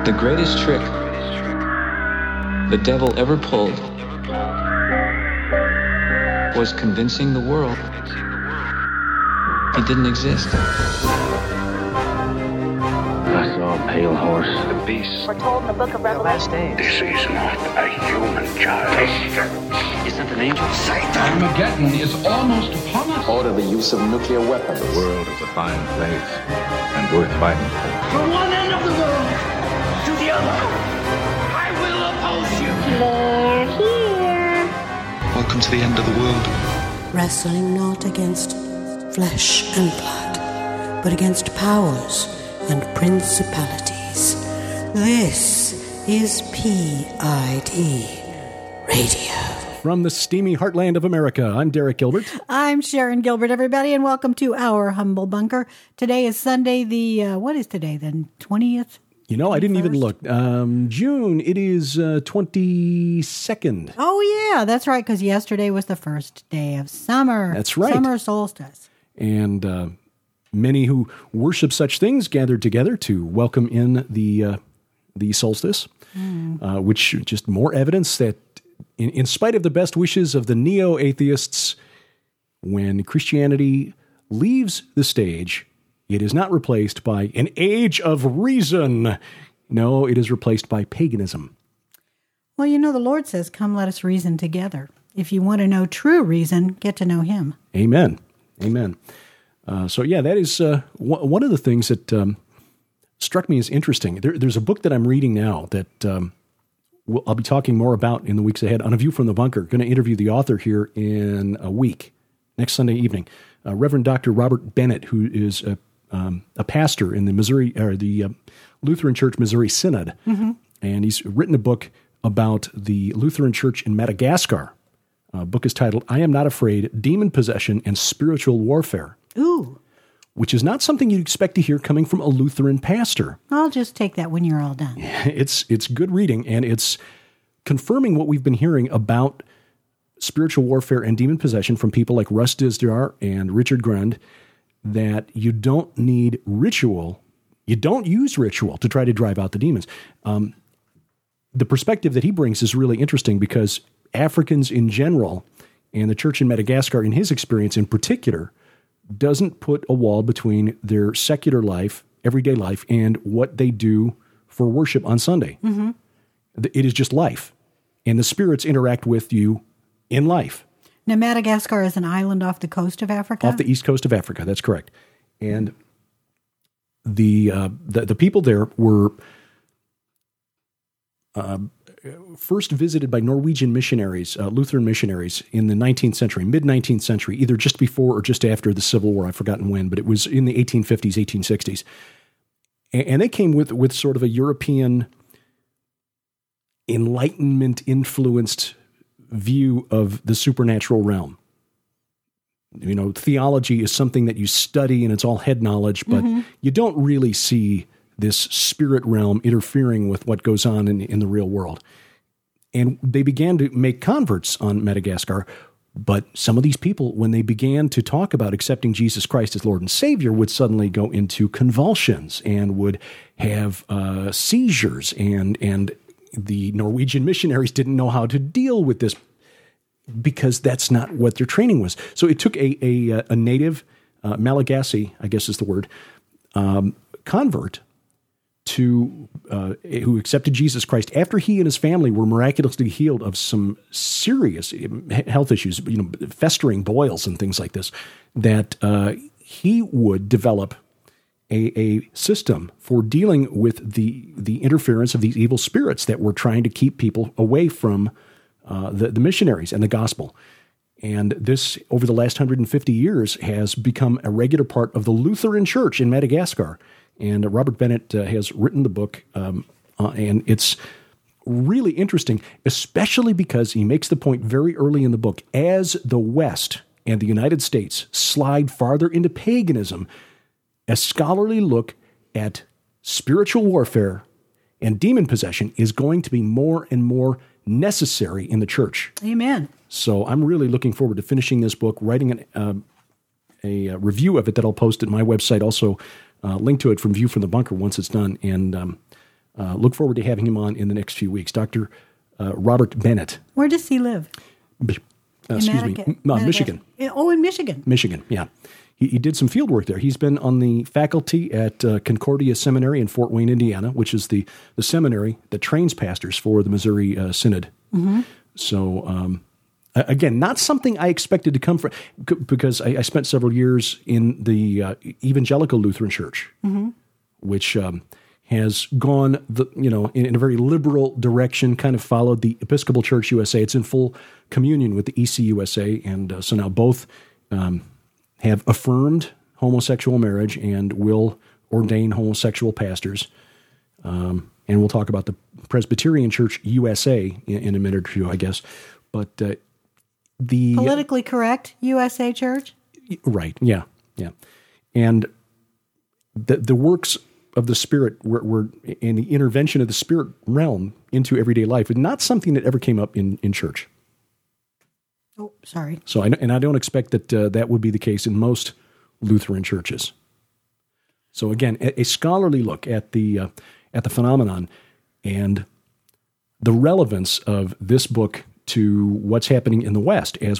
The greatest trick the devil ever pulled was convincing the world he didn't exist. I saw a pale horse. The beast. We're told in the book of Revelation. This is not a human child. Isn't an angel? Armageddon is almost upon us. Order the use of nuclear weapons. The world is a fine place and worth fighting for. From one end of the world to the other, I will oppose you. They're here. Welcome to the end of the world. Wrestling not against flesh and blood, but against powers and principalities. This is PID Radio. From the steamy heartland of America, I'm Derek Gilbert. I'm Sharon Gilbert, everybody, and welcome to our humble bunker. Today is Sunday, what is today then? 20th? You know, 21st? I didn't even look. June, it is 22nd. Oh, yeah, that's right, because yesterday was the first day of summer. That's right. Summer solstice. And many who worship such things gathered together to welcome in the solstice, which just more evidence that in spite of the best wishes of the neo-atheists, when Christianity leaves the stage, it is not replaced by an age of reason. No, it is replaced by paganism. Well, you know, the Lord says, come let us reason together. If you want to know true reason, get to know him. Amen. Amen. So that is one of the things that struck me as interesting. There's a book that I'm reading now that I'll be talking more about in the weeks ahead on A View from the Bunker. Going to interview the author here in a week, next Sunday evening. Reverend Dr. Robert Bennett, who is a pastor in the Lutheran Church Missouri Synod, and he's written a book about the Lutheran Church in Madagascar. The book is titled "I Am Not Afraid: Demon Possession and Spiritual Warfare." Ooh. Which is not something you'd expect to hear coming from a Lutheran pastor. I'll just take that when you're all done. It's good reading, and it's confirming what we've been hearing about spiritual warfare and demon possession from people like Russ Dizdar and Richard Grund, that you don't need ritual. You don't use ritual to try to drive out the demons. The perspective that he brings is really interesting because Africans in general, and the church in Madagascar, in his experience in particular, doesn't put a wall between their secular life, everyday life, and what they do for worship on Sunday. Mm-hmm. It is just life. And the spirits interact with you in life. Now, Madagascar is an island off the coast of Africa? Off the east coast of Africa, that's correct. And the people there were first visited by Norwegian missionaries, Lutheran missionaries, in the 19th century, mid-19th century, either just before or just after the Civil War. I've forgotten when, but it was in the 1850s, 1860s. And they came with sort of a European Enlightenment-influenced view of the supernatural realm. You know, theology is something that you study and it's all head knowledge, but you don't really see this spirit realm interfering with what goes on in the real world. And they began to make converts on Madagascar, but some of these people, when they began to talk about accepting Jesus Christ as Lord and Savior, would suddenly go into convulsions and would have seizures, and the Norwegian missionaries didn't know how to deal with this because that's not what their training was. So it took a native, Malagasy, I guess is the word, convert who accepted Jesus Christ after he and his family were miraculously healed of some serious health issues, festering boils and things like this, that he would develop a system for dealing with the interference of these evil spirits that were trying to keep people away from the missionaries and the gospel. And this, over the last 150 years, has become a regular part of the Lutheran Church in Madagascar. And Robert Bennett has written the book, and it's really interesting, especially because he makes the point very early in the book, as the West and the United States slide farther into paganism, a scholarly look at spiritual warfare and demon possession is going to be more and more necessary in the church. Amen. So I'm really looking forward to finishing this book, writing a review of it that I'll post at my website, also link to it from View from the Bunker once it's done. And look forward to having him on in the next few weeks. Dr. Robert Bennett. Where does he live? Michigan. Oh, in Michigan. Michigan, yeah. He did some field work there. He's been on the faculty at Concordia Seminary in Fort Wayne, Indiana, which is the seminary that trains pastors for the Missouri Synod. Mm-hmm. So, again, not something I expected to come from, because I spent several years in the Evangelical Lutheran Church, mm-hmm. which has gone in a very liberal direction, kind of followed the Episcopal Church USA. It's in full communion with the ECUSA, and so now both have affirmed homosexual marriage and will ordain homosexual pastors. And we'll talk about the Presbyterian Church USA in a minute or two, I guess. But the politically correct USA Church? Right, yeah. And the works of the Spirit were in the intervention of the Spirit realm into everyday life, and not something that ever came up in church. Oh, sorry. So, I don't expect that that would be the case in most Lutheran churches. So, again, a scholarly look at the phenomenon and the relevance of this book to what's happening in the West, as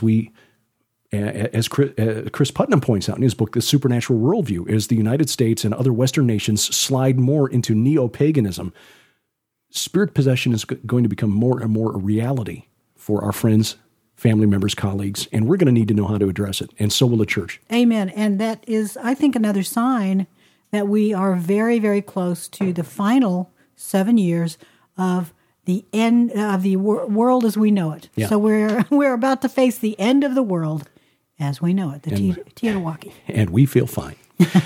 Chris Putnam points out in his book, The Supernatural Worldview, as the United States and other Western nations slide more into neo-paganism, spirit possession is going to become more and more a reality for our friends, family members, colleagues, and we're going to need to know how to address it, and so will the church. Amen. And that is, I think, another sign that we are very, very close to the final 7 years of the end of the world as we know it. Yeah. So we're about to face the end of the world as we know it, the Tianawaki. And we feel fine.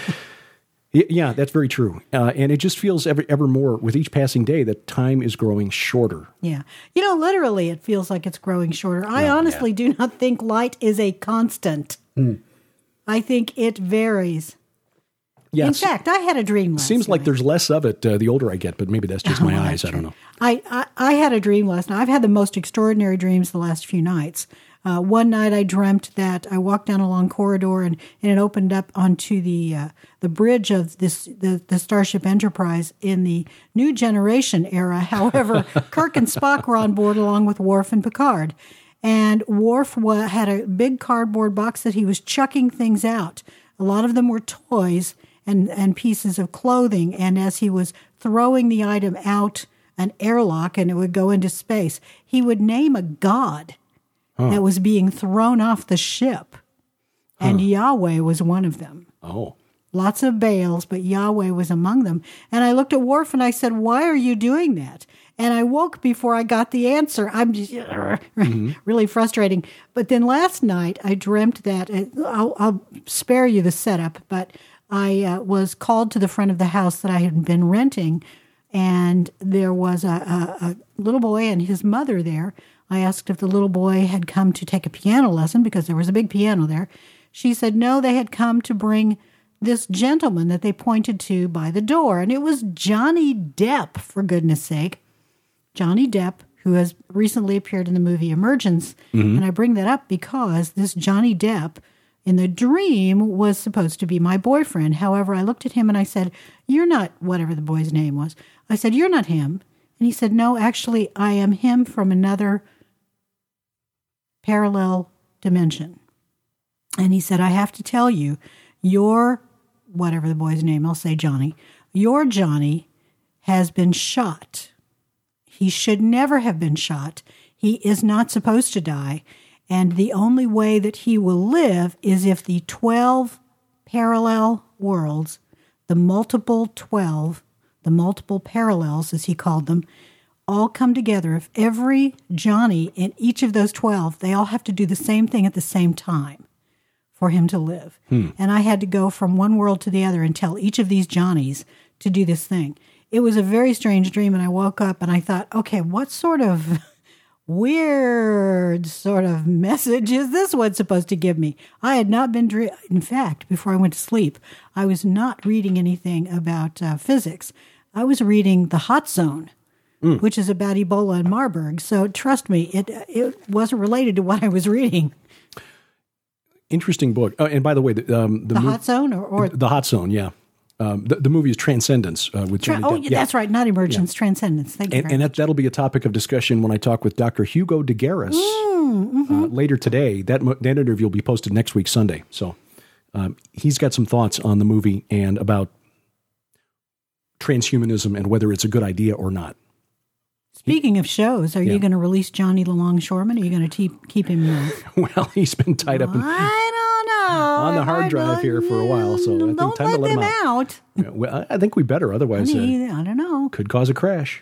Yeah, that's very true. And it just feels ever more with each passing day that time is growing shorter. Yeah. Literally it feels like it's growing shorter. I honestly do not think light is a constant. Mm. I think it varies. Yes. In fact, I had a dream last night. Seems like there's less of it the older I get, but maybe that's just my eyes. I don't know. I had a dream last night. I've had the most extraordinary dreams the last few nights. One night I dreamt that I walked down a long corridor and it opened up onto the bridge of the Starship Enterprise in the New Generation era. However, Kirk and Spock were on board along with Worf and Picard. And Worf had a big cardboard box that he was chucking things out. A lot of them were toys and pieces of clothing. And as he was throwing the item out an airlock and it would go into space, he would name a god that was being thrown off the ship. And Yahweh was one of them. Oh. Lots of Baals, but Yahweh was among them. And I looked at Worf and I said, "Why are you doing that?" And I woke before I got the answer. I'm just really frustrating. But then last night I dreamt that, I'll spare you the setup, but I was called to the front of the house that I had been renting, and there was a little boy and his mother there. I asked if the little boy had come to take a piano lesson because there was a big piano there. She said no, they had come to bring this gentleman that they pointed to by the door, and it was Johnny Depp, for goodness sake. Johnny Depp, who has recently appeared in the movie Emergence, and I bring that up because this Johnny Depp in the dream was supposed to be my boyfriend. However, I looked at him and I said, "You're not," whatever the boy's name was. I said, "You're not him." And he said, "No, actually, I am him from another parallel dimension." And he said, "I have to tell you, your," whatever the boy's name, I'll say Johnny, "your Johnny has been shot. He should never have been shot. He is not supposed to die. And the only way that he will live is if the 12 parallel worlds, the multiple 12, the multiple parallels, as he called them, all come together. If every Johnny in each of those 12, they all have to do the same thing at the same time for him to live." And I had to go from one world to the other and tell each of these Johnnies to do this thing. It was a very strange dream, and I woke up and I thought, okay, what sort of weird sort of message is this one supposed to give me? I had not been in fact, before I went to sleep, I was not reading anything about physics. I was reading The Hot Zone, which is about Ebola and Marburg. So trust me, it wasn't related to what I was reading. Interesting book. And by the way, the Hot Zone or The Hot Zone, yeah. The movie is Transcendence with Johnny Depp. That's right. Not Emergence, Transcendence. Thank you very much. That'll be a topic of discussion when I talk with Dr. Hugo de Garis later today. That interview will be posted next week, Sunday. So he's got some thoughts on the movie and about transhumanism and whether it's a good idea or not. Speaking of shows, are you going to release Johnny the Longshoreman? Are you going to keep him? Well, he's been tied up on the hard drive here for a while, so I think time to let him out. Yeah, well, I think we better, otherwise, I don't know. Could cause a crash.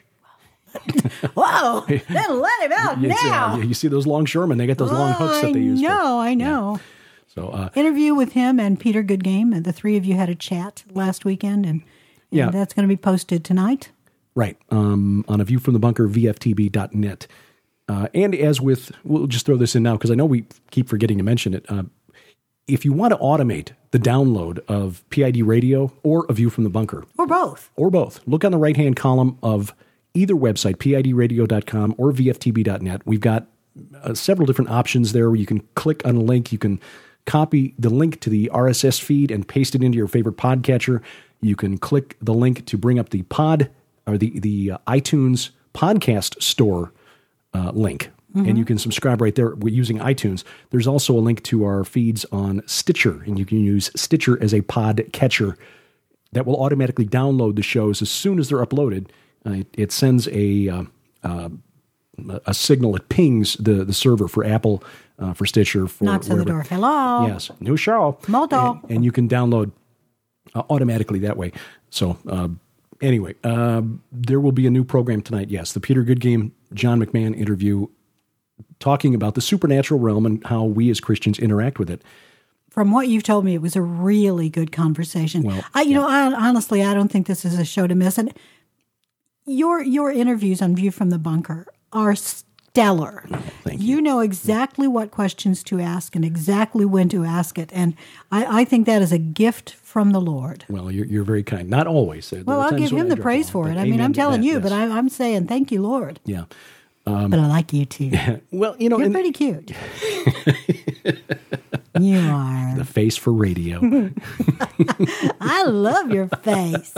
Whoa! Then let him out now. You see those longshoremen? They get those long hooks that they use. I know. Yeah. So, interview with him and Peter Goodgame, and the three of you had a chat last weekend, and that's going to be posted tonight. Right, on A View from the Bunker, VFTB.net. And as with, we'll just throw this in now because I know we keep forgetting to mention it. If you want to automate the download of PID Radio or A View from the Bunker. Or both. Look on the right-hand column of either website, PIDradio.com or VFTB.net. We've got several different options there where you can click on a link. You can copy the link to the RSS feed and paste it into your favorite podcatcher. You can click the link to bring up the the iTunes podcast store link. And you can subscribe right there using iTunes. There's also a link to our feeds on Stitcher, and you can use Stitcher as a pod catcher that will automatically download the shows as soon as they're uploaded. It sends a signal. It pings the server for Apple, for Stitcher. Knocks on the door. Hello. Yes. New show. Moto. And you can download automatically that way. So anyway, there will be a new program tonight. Yes, the Peter Goodgame, John McMahon interview, talking about the supernatural realm and how we as Christians interact with it. From what you've told me, it was a really good conversation. Well, I honestly, I don't think this is a show to miss. And your interviews on View from the Bunker are stellar. Oh, thank you. You know exactly what questions to ask and exactly when to ask it. And I think that is a gift from the Lord. Well, you're very kind. Not always. Well, I'll give him the praise for it. I mean, I'm telling you, but I'm saying thank you, Lord. Yeah. But I like you too. Well, you're pretty cute. You are. The face for radio. I love your face.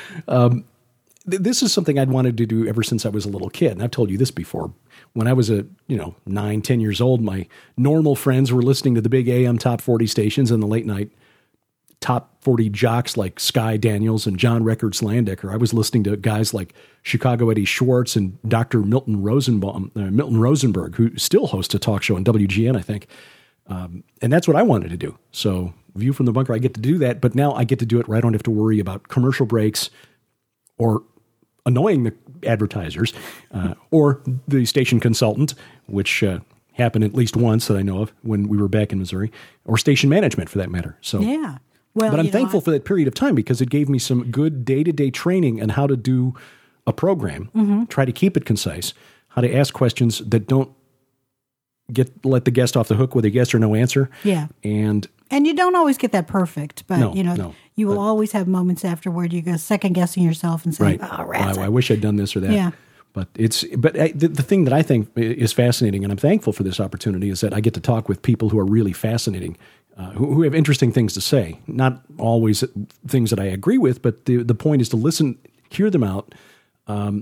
This is something I'd wanted to do ever since I was a little kid. And I've told you this before. When I was 9, 10 years old, my normal friends were listening to the big AM top 40 stations and the late night top 40 jocks like Sky Daniels and John Records Landecker. I was listening to guys like Chicago Eddie Schwartz and Dr. Milton Rosenberg, who still hosts a talk show on WGN, I think. And that's what I wanted to do. So View from the Bunker, I get to do that, but now I get to do it where I don't have to worry about commercial breaks or annoying the advertisers or the station consultant, which happened at least once that I know of when we were back in Missouri, or station management for that matter. So yeah. Well, but I'm thankful for that period of time because it gave me some good day-to-day training on how to do a program, try to keep it concise, how to ask questions that don't let the guest off the hook with a yes or no answer. Yeah. And you don't always get that perfect, but you will always have moments afterward you go second guessing yourself and saying, right. "Oh, rats." I wish I'd done this or that. Yeah. But the thing that I think is fascinating, and I'm thankful for this opportunity, is that I get to talk with people who are really fascinating, who have interesting things to say. Not always things that I agree with, but the point is to listen, hear them out, and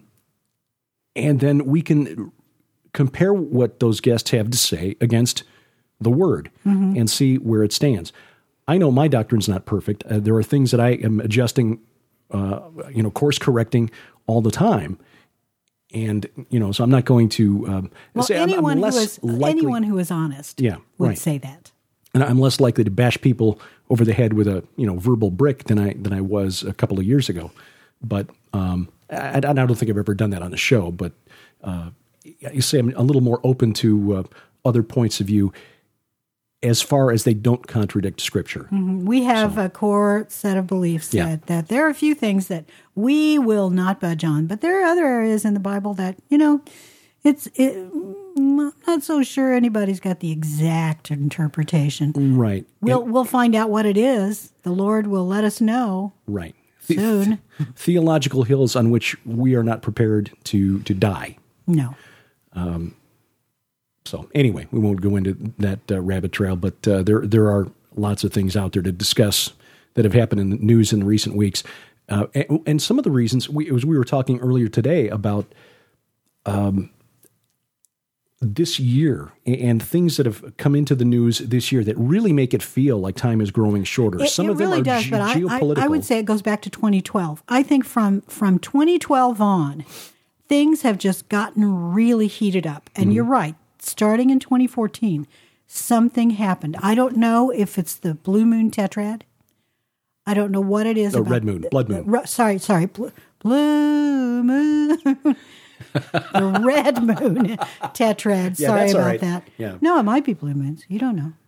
then we can compare what those guests have to say against the Word and see where it stands. I know my doctrine's not perfect. There are things that I am adjusting, course correcting all the time. And, so I'm not going to say anyone I'm who is honest would say that. And I'm less likely to bash people over the head with a, verbal brick than I was a couple of years ago. But I don't think I've ever done that on the show. But you say I'm a little more open to other points of view as far as they don't contradict Scripture. We have a core set of beliefs that there are a few things that we will not budge on, but there are other areas in the Bible that, I'm not so sure anybody's got the exact interpretation. Right. We'll find out what it is. The Lord will let us know. Right. Soon. Theological hills on which we are not prepared to die. No. So anyway, we won't go into that rabbit trail, but there are lots of things out there to discuss that have happened in the news in recent weeks. And some of the reasons, we were talking earlier today about this year and things that have come into the news this year that really make it feel like time is growing shorter. Some of them really are does, but geopolitical. I would say it goes back to 2012. I think from 2012 on, things have just gotten really heated up. And you're right, starting in 2014, something happened. I don't know if it's the Blue Moon Tetrad. I don't know what it is. Red Moon, Blood Moon. Sorry, Blue Moon. The Red Moon Tetrad. Yeah, Sorry that's all about right. that. Yeah. No, it might be Blue Moons. You don't know.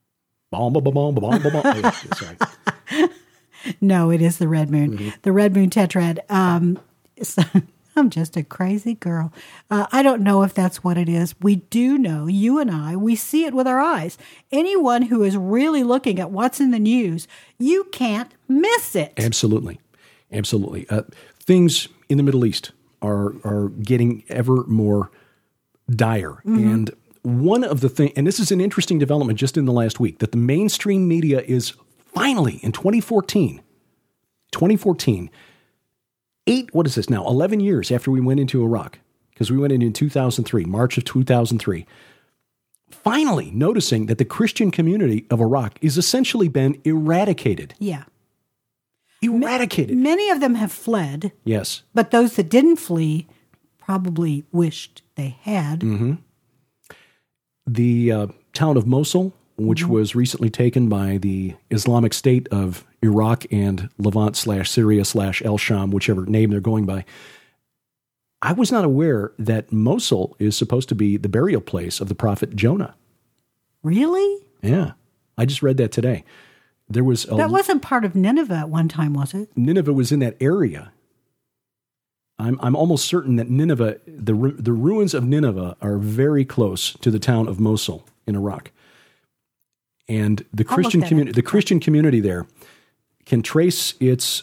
Sorry. No, it is the Red Moon. Mm-hmm. The Red Moon Tetrad. I'm just a crazy girl. I don't know if that's what it is. We do know, you and I, we see it with our eyes. Anyone who is really looking at what's in the news, you can't miss it. Absolutely. Things in the Middle East are getting ever more dire. And one of the things, and this is an interesting development just in the last week, that the mainstream media is finally, in 2014, 11 years after we went into Iraq, because we went in 2003, March of 2003, finally noticing that the Christian community of Iraq is essentially been eradicated. Yeah. Eradicated. Many of them have fled. Yes. But those that didn't flee probably wished they had. The town of Mosul, which was recently taken by the Islamic State of Iraq and Levant/Syria/El-Sham, whichever name they're going by. I was not aware that Mosul is supposed to be the burial place of the prophet Jonah. Really? Yeah. I just read that today. There was that wasn't part of Nineveh at one time, was it? Nineveh was in that area. I'm almost certain that Nineveh, the ruins of Nineveh are very close to the town of Mosul in Iraq. And the Christian community there can trace its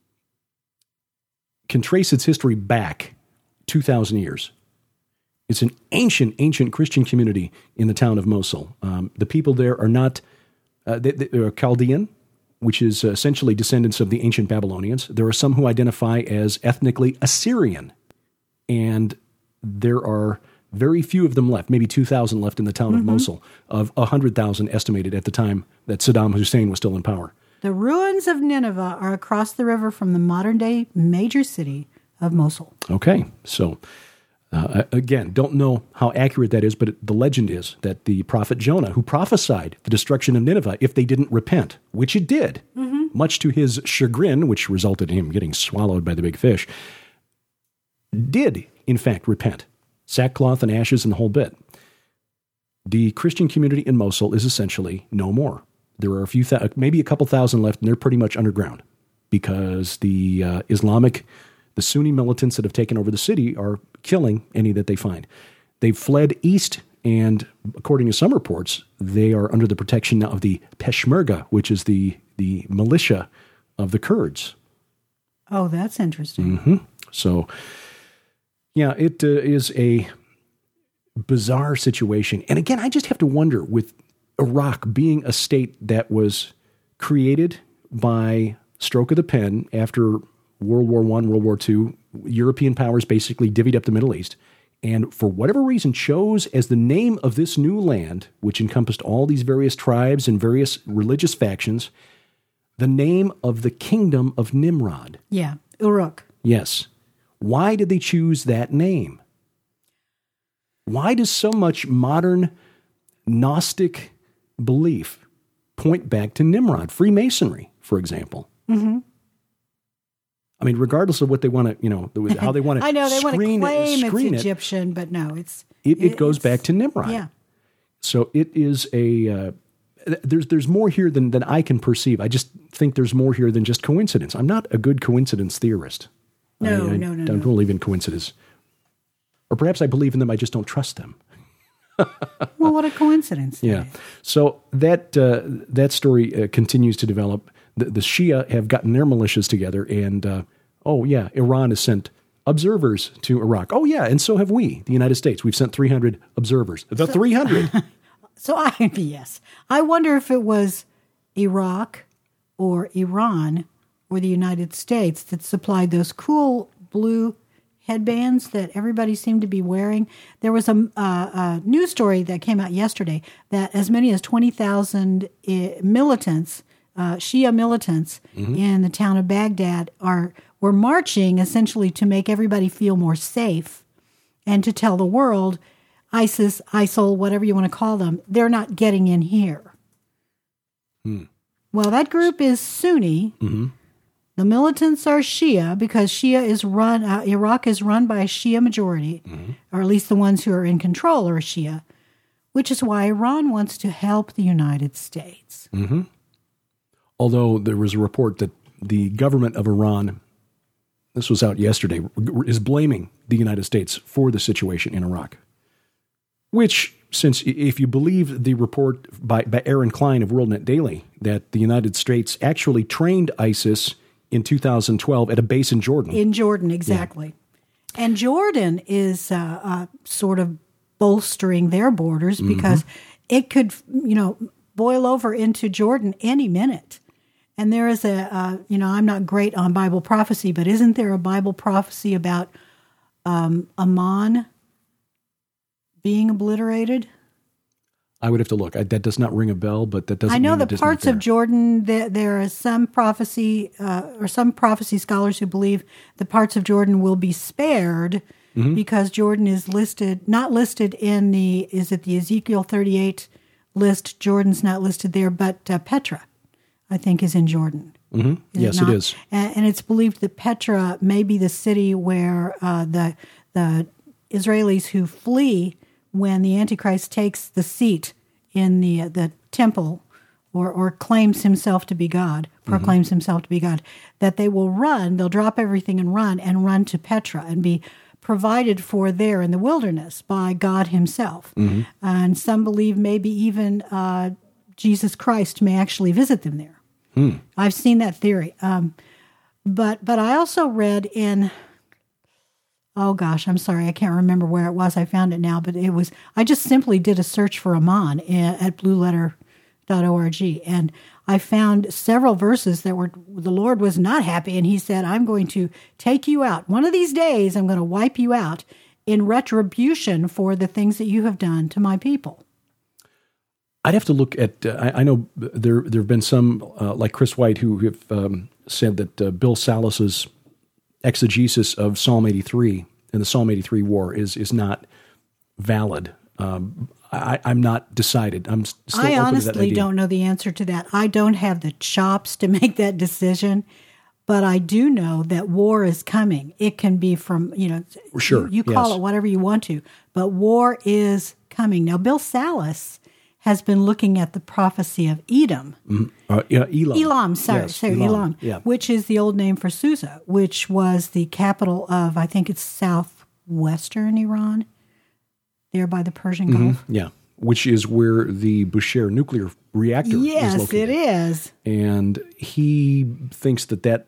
history back 2,000 years. It's an ancient Christian community in the town of Mosul. The people there are not they're Chaldean, which is essentially descendants of the ancient Babylonians. There are some who identify as ethnically Assyrian, and there are very few of them left, maybe 2,000 left in the town of Mosul, of 100,000 estimated at the time that Saddam Hussein was still in power. The ruins of Nineveh are across the river from the modern-day major city of Mosul. Okay, so again, don't know how accurate that is, but the legend is that the prophet Jonah, who prophesied the destruction of Nineveh if they didn't repent, which it did, much to his chagrin, which resulted in him getting swallowed by the big fish, did, in fact, repent. Sackcloth and ashes and the whole bit. The Christian community in Mosul is essentially no more. There are maybe a couple thousand left, and they're pretty much underground because the Sunni militants that have taken over the city are killing any that they find. They've fled east, and according to some reports, they are under the protection of the Peshmerga, which is the militia of the Kurds. Oh, that's interesting. So, yeah, it is a bizarre situation. And again, I just have to wonder, with Iraq being a state that was created by stroke of the pen after World War I, World War II, European powers basically divvied up the Middle East, and for whatever reason chose as the name of this new land, which encompassed all these various tribes and various religious factions, the name of the kingdom of Nimrod. Yeah, Uruk. Yes. Why did they choose that name? Why does so much modern Gnostic belief point back to Nimrod? Freemasonry, for example. I mean, regardless of what they want to, how they want to I know they want to claim it's it, Egyptian, but no, it goes back to Nimrod. Yeah. So it is there's more here than I can perceive. I just think there's more here than just coincidence. I'm not a good coincidence theorist. I don't believe in coincidence. Or perhaps I believe in them, I just don't trust them. Well, what a coincidence. Yeah. So that story continues to develop. The Shia have gotten their militias together, and Iran has sent observers to Iraq. Oh, yeah, and so have we, the United States. We've sent 300 observers. 300. So I wonder if it was Iraq or Iran or the United States that supplied those cool blue headbands that everybody seemed to be wearing. There was a news story that came out yesterday that as many as 20,000 militants, Shia militants in the town of Baghdad were marching essentially to make everybody feel more safe and to tell the world, ISIS, ISIL, whatever you want to call them, they're not getting in here. Well, that group is Sunni. The militants are Shia because Iraq is run by a Shia majority, or at least the ones who are in control are Shia, which is why Iran wants to help the United States. Although there was a report that the government of Iran, this was out yesterday, is blaming the United States for the situation in Iraq. Which, since if you believe the report by Aaron Klein of WorldNet Daily, that the United States actually trained ISIS in 2012 at a base in Jordan. In Jordan, exactly. Yeah. And Jordan is sort of bolstering their borders because it could, boil over into Jordan any minute. And there is I'm not great on Bible prophecy, but isn't there a Bible prophecy about Amman being obliterated? I would have to look. That does not ring a bell, but that doesn't. I know the parts of Jordan. There are some prophecy or some prophecy scholars who believe the parts of Jordan will be spared because Jordan is not listed in the Ezekiel 38 list. Jordan's not listed there, but Petra, I think, is in Jordan. Yes, it is. And it's believed that Petra may be the city where the Israelis who flee when the Antichrist takes the seat in the temple or claims himself to be God, proclaims himself to be God, that they will run, they'll drop everything and run to Petra and be provided for there in the wilderness by God himself. And some believe maybe even Jesus Christ may actually visit them there. I've seen that theory. But I also read in... Oh gosh, I'm sorry, I can't remember where it was. I found it now, but I just simply did a search for Amman at blueletter.org, and I found several verses that the Lord was not happy, and he said, I'm going to take you out. One of these days, I'm going to wipe you out in retribution for the things that you have done to my people. I'd have to look at, I know there have been some, like Chris White, who have said that Bill Salas's exegesis of Psalm 83 and the Psalm 83 war is not valid. I'm not decided. I'm still open to that idea. I honestly don't know the answer to that. I don't have the chops to make that decision, but I do know that war is coming. It can be from, sure, you call it whatever you want to, but war is coming. Now, Bill Salas has been looking at the prophecy of Edom. Elam. Elam, Elam, which is the old name for Susa, which was the capital of, I think it's southwestern Iran, there by the Persian Gulf. Yeah, which is where the Bushehr nuclear reactor is located. Yes, it is. And he thinks that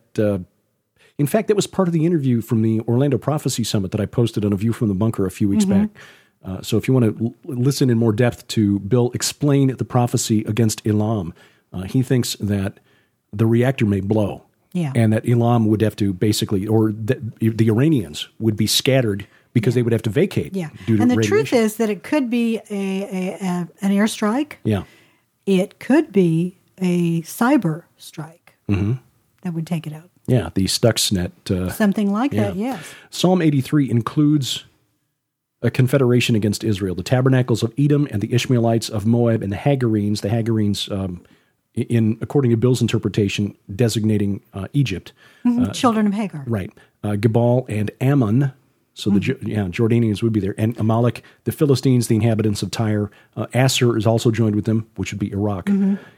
in fact, that was part of the interview from the Orlando Prophecy Summit that I posted on A View from the Bunker a few weeks back. So if you want to listen in more depth to Bill explain the prophecy against Elam, he thinks that the reactor may blow. Yeah. And that Elam would have to basically, or the Iranians would be scattered because they would have to vacate. Yeah. Due to and the radiation. truth is that it could be an airstrike. Yeah. It could be a cyber strike that would take it out. Yeah, the Stuxnet. Something like that, yes. Psalm 83 includes a confederation against Israel, the tabernacles of Edom and the Ishmaelites of Moab and the Hagarenes. The Hagarenes, according to Bill's interpretation, designating Egypt. Children of Hagar. Right. Gebal and Ammon, so the Jordanians would be there, and Amalek, the Philistines, the inhabitants of Tyre. Assur is also joined with them, which would be Iraq.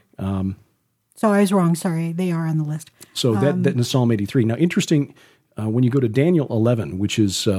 So I was wrong. Sorry, they are on the list. So that in Psalm 83. Now, interesting, when you go to Daniel 11, which is...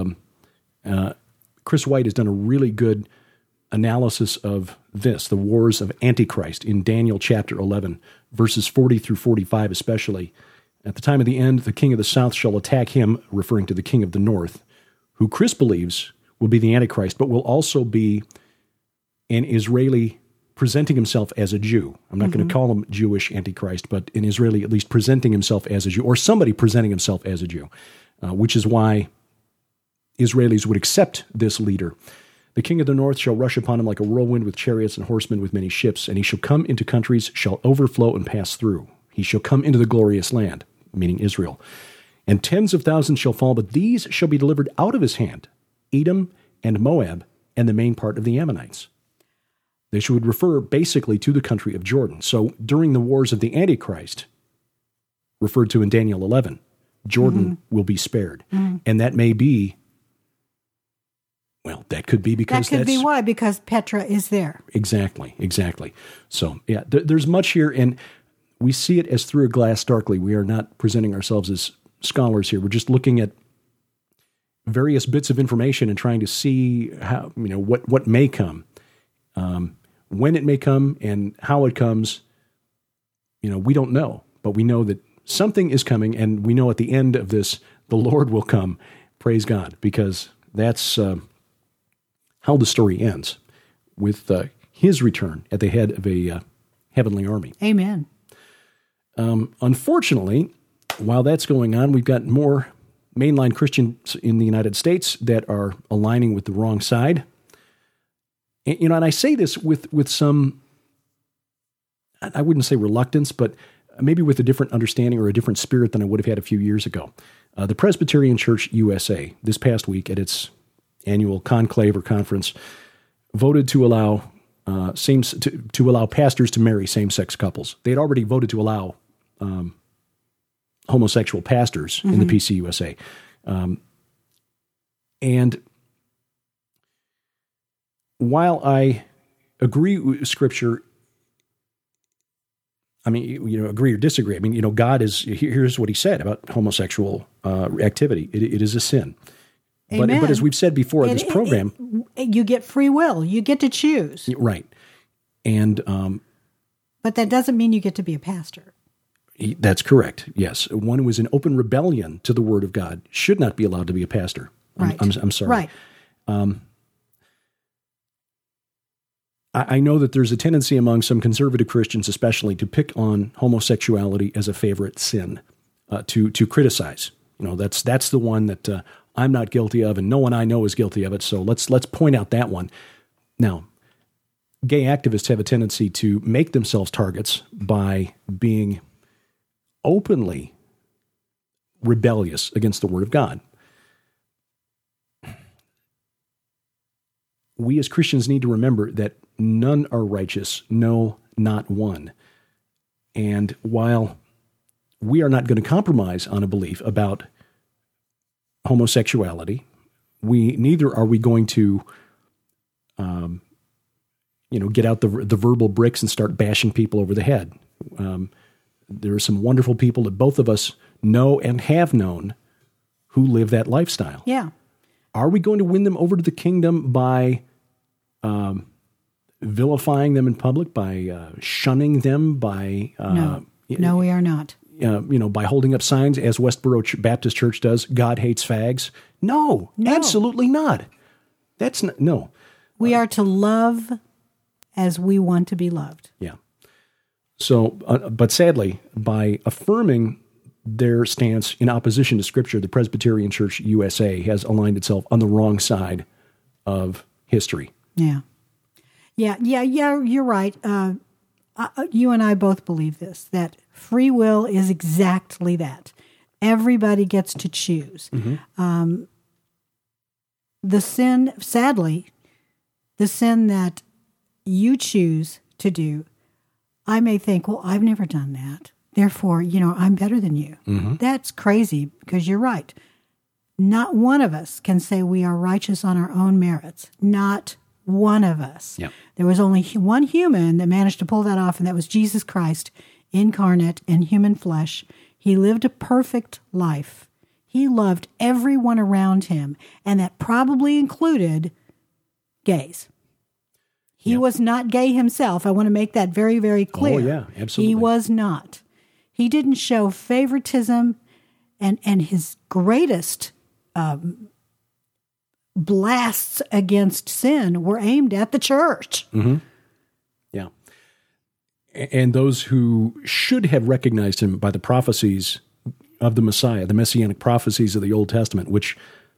Chris White has done a really good analysis of this, the wars of Antichrist, in Daniel chapter 11, verses 40 through 45 especially. At the time of the end, the king of the south shall attack him, referring to the king of the north, who Chris believes will be the Antichrist, but will also be an Israeli presenting himself as a Jew. I'm not going to call him Jewish Antichrist, but an Israeli at least presenting himself as a Jew, or somebody presenting himself as a Jew, which is why Israelis would accept this leader. The king of the north shall rush upon him like a whirlwind with chariots and horsemen with many ships, and he shall come into countries, shall overflow and pass through. He shall come into the glorious land, meaning Israel. And tens of thousands shall fall, but these shall be delivered out of his hand, Edom and Moab and the main part of the Ammonites. They would refer basically to the country of Jordan. So during the wars of the Antichrist, referred to in Daniel 11, Jordan will be spared. And that may be, well, that could be because that could be why, because Petra is there. Exactly. So, yeah, there's much here, and we see it as through a glass darkly. We are not presenting ourselves as scholars here. We're just looking at various bits of information and trying to see how, what may come. When it may come and how it comes, we don't know, but we know that something is coming, and we know at the end of this, the Lord will come. Praise God, because that's how the story ends, with his return at the head of a heavenly army. Amen. Unfortunately, while that's going on, we've got more mainline Christians in the United States that are aligning with the wrong side. And I say this with some, I wouldn't say reluctance, but maybe with a different understanding or a different spirit than I would have had a few years ago. The Presbyterian Church USA, this past week at its annual conclave or conference, voted to allow to allow pastors to marry same-sex couples. They had already voted to allow homosexual pastors in the PCUSA. And while I agree with Scripture, agree or disagree. God is, here's what he said about homosexual activity. It is a sin. But as we've said before in this program, you get free will. You get to choose. Right. And but that doesn't mean you get to be a pastor. That's correct. Yes. One who is in open rebellion to the word of God should not be allowed to be a pastor. Right. I'm sorry. Right. I know that there's a tendency among some conservative Christians, especially, to pick on homosexuality as a favorite sin, to criticize. That's the one that I'm not guilty of, and no one I know is guilty of it. So let's point out that one. Now, gay activists have a tendency to make themselves targets by being openly rebellious against the Word of God. We as Christians need to remember that none are righteous, no, not one. And while we are not going to compromise on a belief about homosexuality, neither are we going to, get out the verbal bricks and start bashing people over the head. There are some wonderful people that both of us know and have known who live that lifestyle. Yeah. Are we going to win them over to the kingdom by vilifying them in public, by shunning them, by no, we are not. By holding up signs, as Westboro Baptist Church does, God hates fags? No, absolutely not. That's not, no. We are to love as we want to be loved. Yeah. So, but sadly, by affirming their stance in opposition to Scripture, the Presbyterian Church USA has aligned itself on the wrong side of history. Yeah. You're right. You and I both believe this, that free will is exactly that. Everybody gets to choose. Mm-hmm. The sin, sadly, the sin that you choose to do, I may think, well, I've never done that. Therefore, I'm better than you. Mm-hmm. That's crazy, because you're right. Not one of us can say we are righteous on our own merits. Not one of us. Yep. There was only one human that managed to pull that off, and that was Jesus Christ, incarnate in human flesh. He lived a perfect life. He loved everyone around him, and that probably included gays. He was not gay himself. I want to make that very, very clear. Oh, yeah, absolutely. He was not. He didn't show favoritism, and his greatest blasts against sin were aimed at the church. Mm-hmm. Yeah. and those who should have recognized him by the prophecies of the Messiah, the messianic prophecies of the Old Testament, which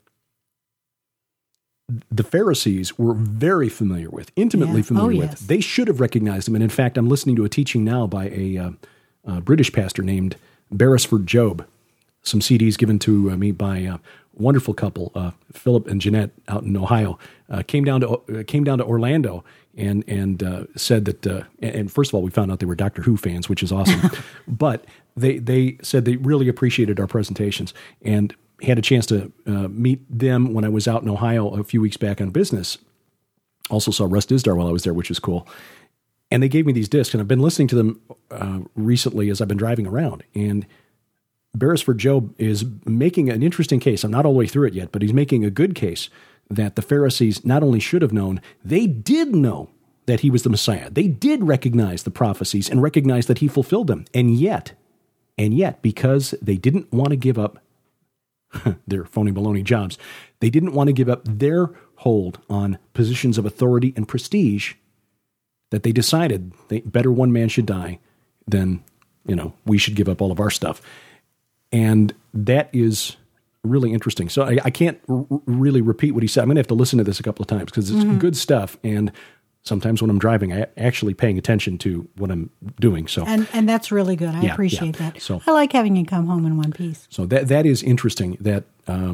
the Pharisees were very familiar with, intimately familiar with. They should have recognized him. And in fact, I'm listening to a teaching now by a British pastor named Beresford Job, some CDs given to me by a wonderful couple, Philip and Jeanette out in Ohio, came down to Orlando and said that, and first of all, we found out they were Doctor Who fans, which is awesome. But they said they really appreciated our presentations and had a chance to meet them when I was out in Ohio a few weeks back on business. Also saw Russ Dizdar while I was there, which was cool. And they gave me these discs, and I've been listening to them recently as I've been driving around. And Beresford Job is making an interesting case. I'm not all the way through it yet, but he's making a good case that the Pharisees not only should have known, they did know that he was the Messiah. They did recognize the prophecies and recognize that he fulfilled them. And yet, because they didn't want to give up their phony baloney jobs, they didn't want to give up their hold on positions of authority and prestige, that they decided better one man should die than, we should give up all of our stuff. And that is really interesting. So I can't really repeat what he said. I'm going to have to listen to this a couple of times because it's good stuff. And sometimes when I'm driving, I'm actually paying attention to what I'm doing. So and that's really good. I appreciate that. So I like having you come home in one piece. So that is interesting. That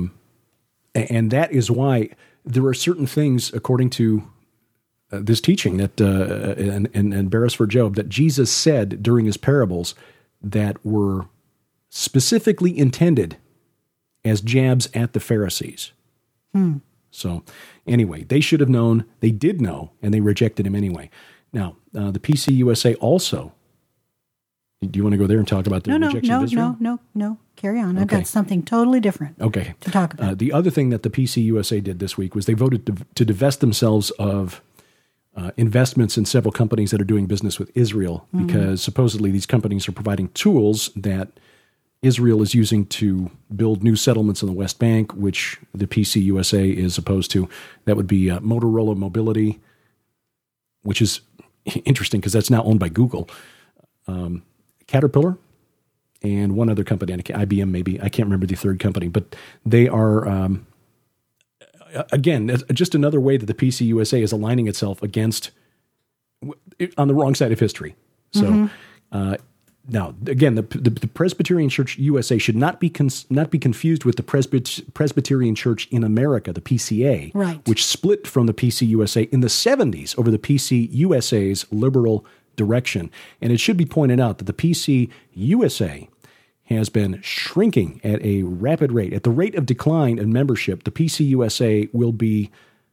and that is why there are certain things, according to this teaching that and Beresford Job, that Jesus said during his parables that were specifically intended as jabs at the Pharisees. So anyway, they should have known, they did know, and they rejected him anyway. Now, the PCUSA also, do you want to go there and talk about the rejection of Israel? No. Carry on. I've got something totally different to talk about. The other thing that the PCUSA did this week was they voted to divest themselves of investments in several companies that are doing business with Israel, because supposedly these companies are providing tools that Israel is using to build new settlements in the West Bank, which the PCUSA is opposed to. That would be Motorola Mobility, which is interesting because that's now owned by Google. Caterpillar, and one other company, IBM maybe. I can't remember the third company, but they are, again, just another way that the PCUSA is aligning itself against, on the wrong side of history. So, now, again, the Presbyterian Church USA should not be confused with the Presbyterian Church in America, the PCA, which split from the PCUSA in the 70s over the PCUSA's liberal direction. And it should be pointed out that the PCUSA has been shrinking at a rapid rate. At the rate of decline in membership, the PCUSA will be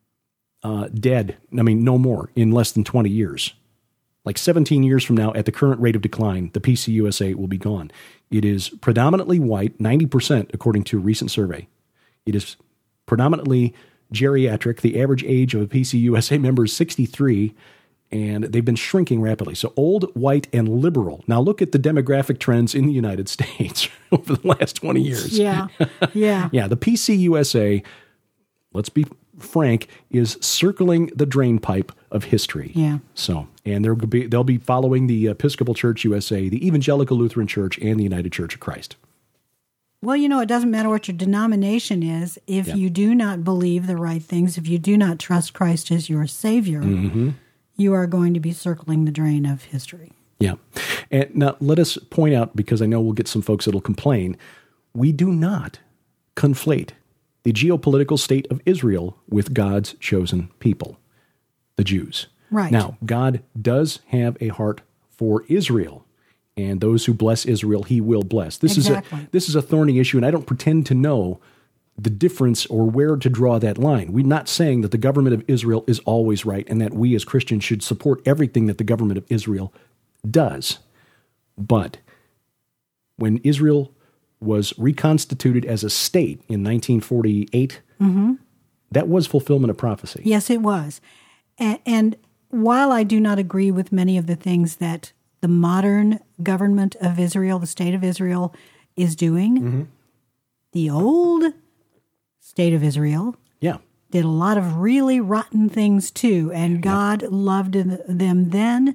dead, no more, in less than 20 years. Like 17 years from now, at the current rate of decline, the PCUSA will be gone. It is predominantly white, 90% according to a recent survey. It is predominantly geriatric. The average age of a PCUSA member is 63, and they've been shrinking rapidly. So old, white, and liberal. Now look at the demographic trends in the United States over the last 20 years. Yeah. The PCUSA, let's be frank, is circling the drain pipe of history. So, and they'll be following the Episcopal Church USA, the Evangelical Lutheran Church, and the United Church of Christ. Well, it doesn't matter what your denomination is. If you do not believe the right things, if you do not trust Christ as your Savior, you are going to be circling the drain of history. Yeah. And now let us point out, because I know we'll get some folks that'll complain, we do not conflate the geopolitical state of Israel with God's chosen people, the Jews. Right. Now, God does have a heart for Israel, and those who bless Israel, he will bless. This is a thorny issue, and I don't pretend to know the difference or where to draw that line. We're not saying that the government of Israel is always right and that we as Christians should support everything that the government of Israel does. But when Israel was reconstituted as a state in 1948, that was fulfillment of prophecy. Yes, it was. And while I do not agree with many of the things that the modern government of Israel, the state of Israel, is doing, the old state of Israel did a lot of really rotten things too, and God loved them then.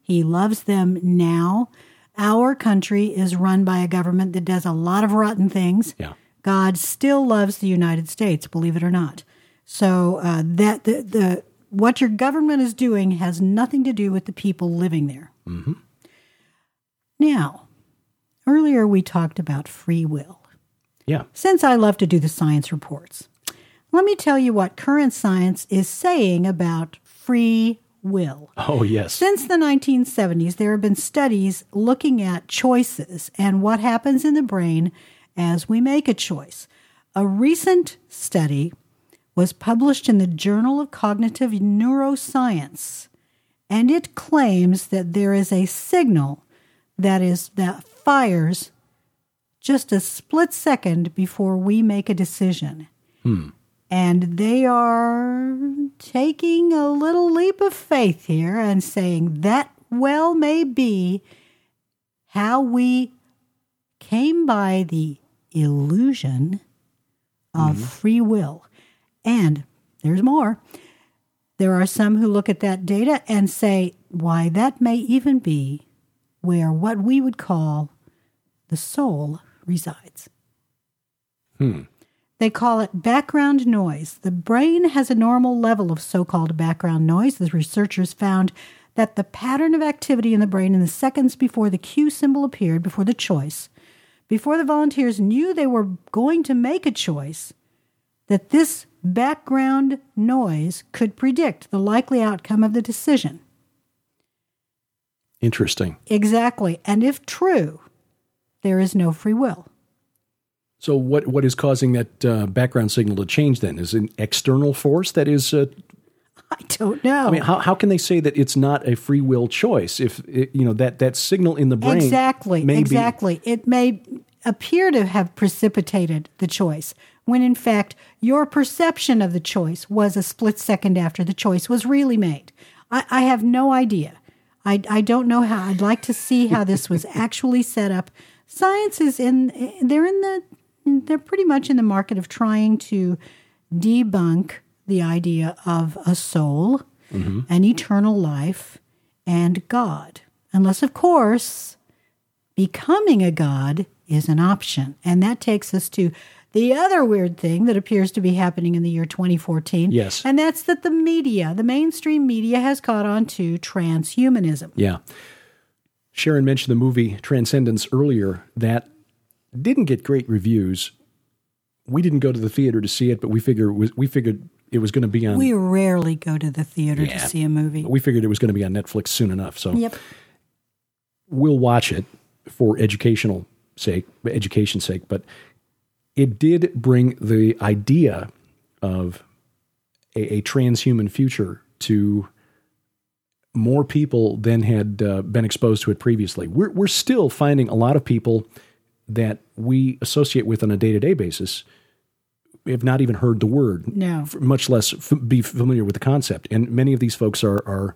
He loves them now. Our country is run by a government that does a lot of rotten things. Yeah. God still loves the United States, believe it or not. So what your government is doing has nothing to do with the people living there. Mm-hmm. Now, earlier we talked about free will. Yeah. Since I love to do the science reports, let me tell you what current science is saying about free will. Oh, yes. Since the 1970s, there have been studies looking at choices and what happens in the brain as we make a choice. A recent study was published in the Journal of Cognitive Neuroscience, and it claims that there is a signal that fires just a split second before we make a decision. And they are taking a little leap of faith here and saying that well may be how we came by the illusion of free will. And there's more. There are some who look at that data and say, why, that may even be where what we would call the soul resides. They call it background noise. The brain has a normal level of so-called background noise. The researchers found that the pattern of activity in the brain in the seconds before the cue symbol appeared, before the choice, before the volunteers knew they were going to make a choice, that this background noise could predict the likely outcome of the decision. Interesting. Exactly. And if true, there is no free will. So what is causing that background signal to change then? Is it an external force that is... I don't know. I mean, how can they say that it's not a free will choice if, that signal in the brain... Exactly. It may appear to have precipitated the choice, when in fact your perception of the choice was a split second after the choice was really made. I have no idea. I don't know how. I'd like to see how this was actually set up. Science is they're pretty much in the market of trying to debunk the idea of a soul, an eternal life, and God. Unless, of course, becoming a God is an option. And that takes us to the other weird thing that appears to be happening in the year 2014. Yes. And that's that the mainstream media has caught on to transhumanism. Yeah. Sharon mentioned the movie Transcendence earlier. That didn't get great reviews. We didn't go to the theater to see it, but we figured it was going to be on... We rarely go to the theater to see a movie. We figured it was going to be on Netflix soon enough. So yep. We'll watch it for education's sake, but it did bring the idea of a transhuman future to more people than had been exposed to it previously. We're still finding a lot of people that we associate with on a day-to-day basis have not even heard the word, much less be familiar with the concept. And many of these folks are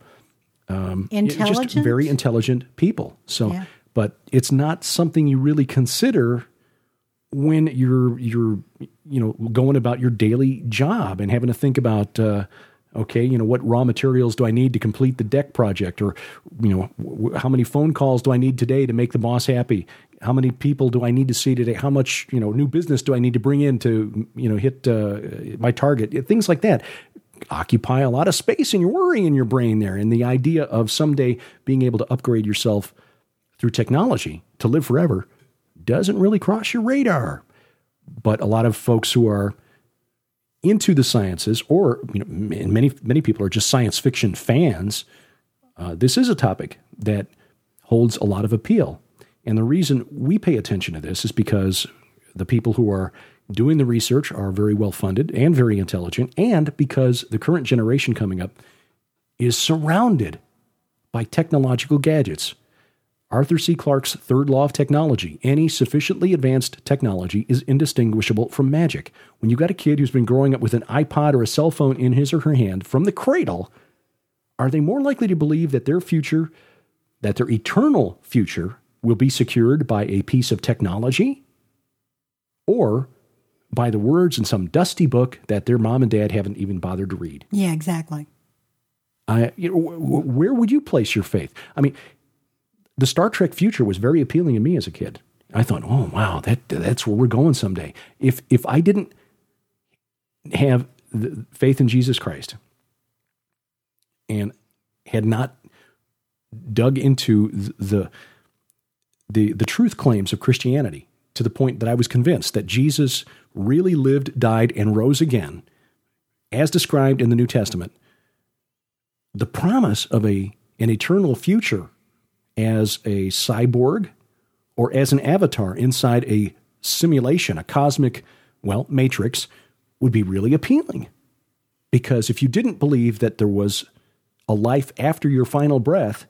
just very intelligent people. So, but it's not something you really consider when you're going about your daily job and having to think about, what raw materials do I need to complete the deck project? Or, how many phone calls do I need today to make the boss happy? How many people do I need to see today? How much, new business do I need to bring in to, hit my target? Things like that occupy a lot of space and you're worrying in your brain there. And the idea of someday being able to upgrade yourself through technology to live forever doesn't really cross your radar. But a lot of folks who are into the sciences, or many people are just science fiction fans, this is a topic that holds a lot of appeal. And the reason we pay attention to this is because the people who are doing the research are very well funded and very intelligent, and because the current generation coming up is surrounded by technological gadgets. Arthur C. Clarke's third law of technology: any sufficiently advanced technology is indistinguishable from magic. When you got a kid who's been growing up with an iPod or a cell phone in his or her hand from the cradle, are they more likely to believe that their eternal future will be secured by a piece of technology, or by the words in some dusty book that their mom and dad haven't even bothered to read? Yeah, exactly. Where would you place your faith? I mean, the Star Trek future was very appealing to me as a kid. I thought, oh, wow, that's where we're going someday. If I didn't have the faith in Jesus Christ and had not dug into the truth claims of Christianity to the point that I was convinced that Jesus really lived, died, and rose again, as described in the New Testament, the promise of an eternal future as a cyborg or as an avatar inside a simulation, a cosmic, matrix, would be really appealing. Because if you didn't believe that there was a life after your final breath,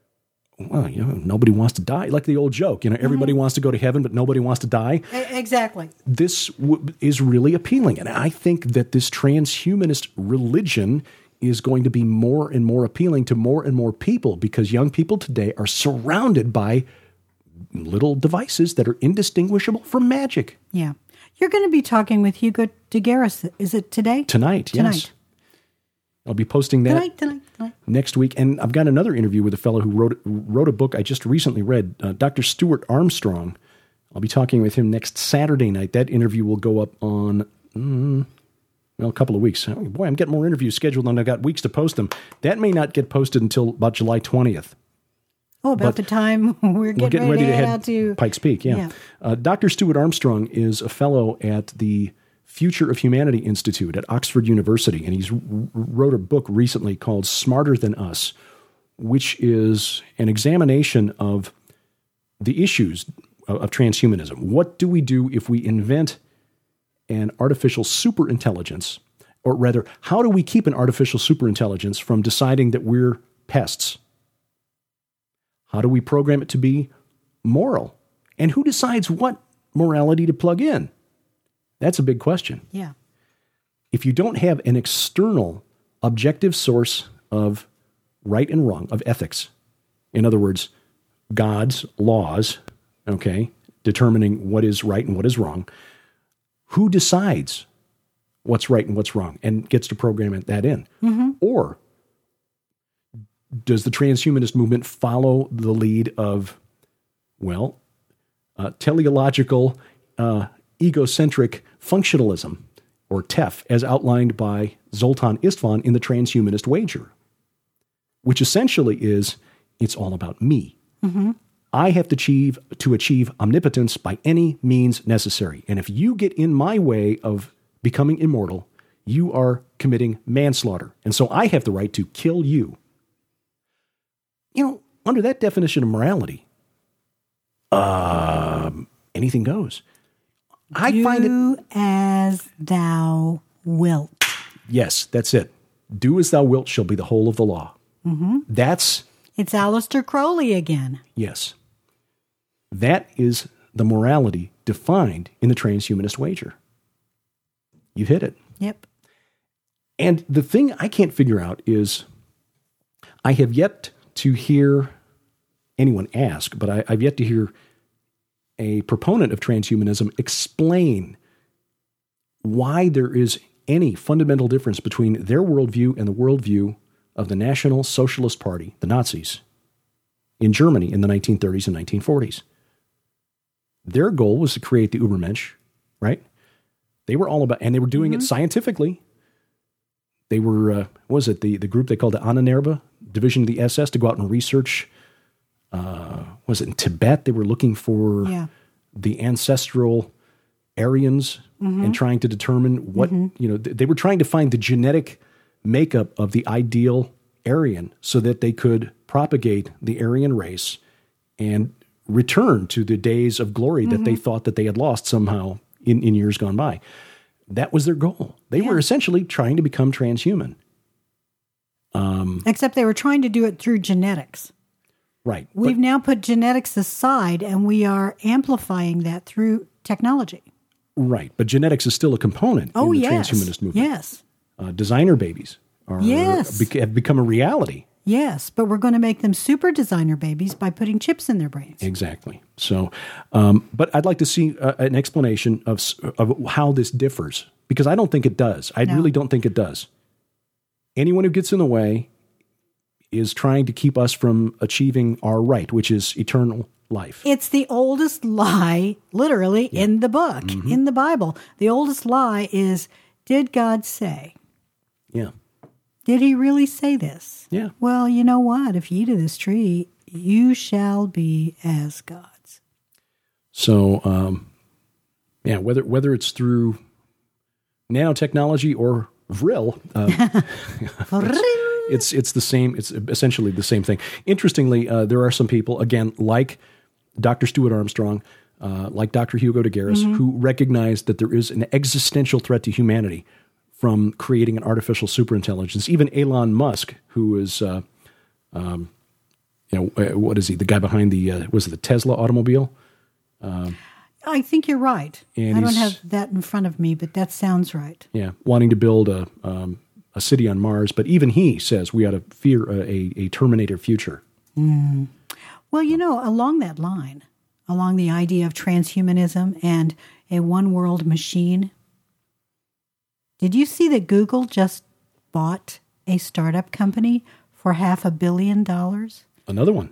nobody wants to die. Like the old joke, everybody wants to go to heaven, but nobody wants to die. Exactly. This is really appealing. And I think that this transhumanist religion is going to be more and more appealing to more and more people because young people today are surrounded by little devices that are indistinguishable from magic. Yeah. You're going to be talking with Hugo de Garis. Is it today? Tonight, yes. I'll be posting that tonight. Next week. And I've got another interview with a fellow who wrote a book I just recently read, Dr. Stuart Armstrong. I'll be talking with him next Saturday night. That interview will go up on, a couple of weeks. Oh, boy, I'm getting more interviews scheduled than I've got weeks to post them. That may not get posted until about July 20th. Oh, about the time we're getting ready to head out to Pikes Peak, yeah. Dr. Stuart Armstrong is a fellow at the Future of Humanity Institute at Oxford University, and he's wrote a book recently called Smarter Than Us, which is an examination of the issues of transhumanism. What do we do if we invent an artificial superintelligence, or rather, how do we keep an artificial superintelligence from deciding that we're pests? How do we program it to be moral? And who decides what morality to plug in? That's a big question. Yeah. If you don't have an external, objective source of right and wrong, of ethics, in other words, God's laws, determining what is right and what is wrong, who decides what's right and what's wrong and gets to program that in? Mm-hmm. Or does the transhumanist movement follow the lead of, teleological, egocentric functionalism, or TEF, as outlined by Zoltan Istvan in The Transhumanist Wager, which essentially is, it's all about me. Mm-hmm. I have to achieve omnipotence by any means necessary. And if you get in my way of becoming immortal, you are committing manslaughter. And so I have the right to kill you. Under that definition of morality, anything goes. I find it as thou wilt. Yes, that's it. Do as thou wilt shall be the whole of the law. Mm-hmm. It's Aleister Crowley again. Yes. That is the morality defined in the Transhumanist Wager. You've hit it. Yep. And the thing I can't figure out is, I have yet to hear anyone ask, but I've yet to hear a proponent of transhumanism explain why there is any fundamental difference between their worldview and the worldview of the National Socialist Party, the Nazis, in Germany in the 1930s and 1940s. Their goal was to create the Übermensch, right? They were all about, and they were doing it scientifically. They were, the group they called the Ahnenerbe, division of the SS, to go out and research, in Tibet? They were looking for the ancestral Aryans and trying to determine what, they were trying to find the genetic makeup of the ideal Aryan so that they could propagate the Aryan race and return to the days of glory that they thought that they had lost somehow in years gone by. That was their goal. They were essentially trying to become transhuman. Except they were trying to do it through genetics. Right. We've now put genetics aside, and we are amplifying that through technology. Right. But genetics is still a component in the transhumanist movement. Yes. Designer babies have become a reality. Yes, but we're going to make them super designer babies by putting chips in their brains. Exactly. So, but I'd like to see an explanation of how this differs, because I don't think it does. I really don't think it does. Anyone who gets in the way is trying to keep us from achieving our right, which is eternal life. It's the oldest lie, literally, in the book, in the Bible. The oldest lie is, did God say? Yeah. Did he really say this? Yeah. Well, you know what? If you eat of this tree, you shall be as gods. So, whether it's through nanotechnology or Vril, it's the same. It's essentially the same thing. Interestingly, there are some people, again, like Dr. Stuart Armstrong, like Dr. Hugo de Garis, who recognize that there is an existential threat to humanity from creating an artificial superintelligence. Even Elon Musk, who is, what is he? The guy behind the Tesla automobile? I think you're right. And I don't have that in front of me, but that sounds right. Yeah, wanting to build a city on Mars, but even he says we ought to fear a Terminator future. Mm. Well, along that line, along the idea of transhumanism and a one-world machine, did you see that Google just bought a startup company for $500 million? Another one.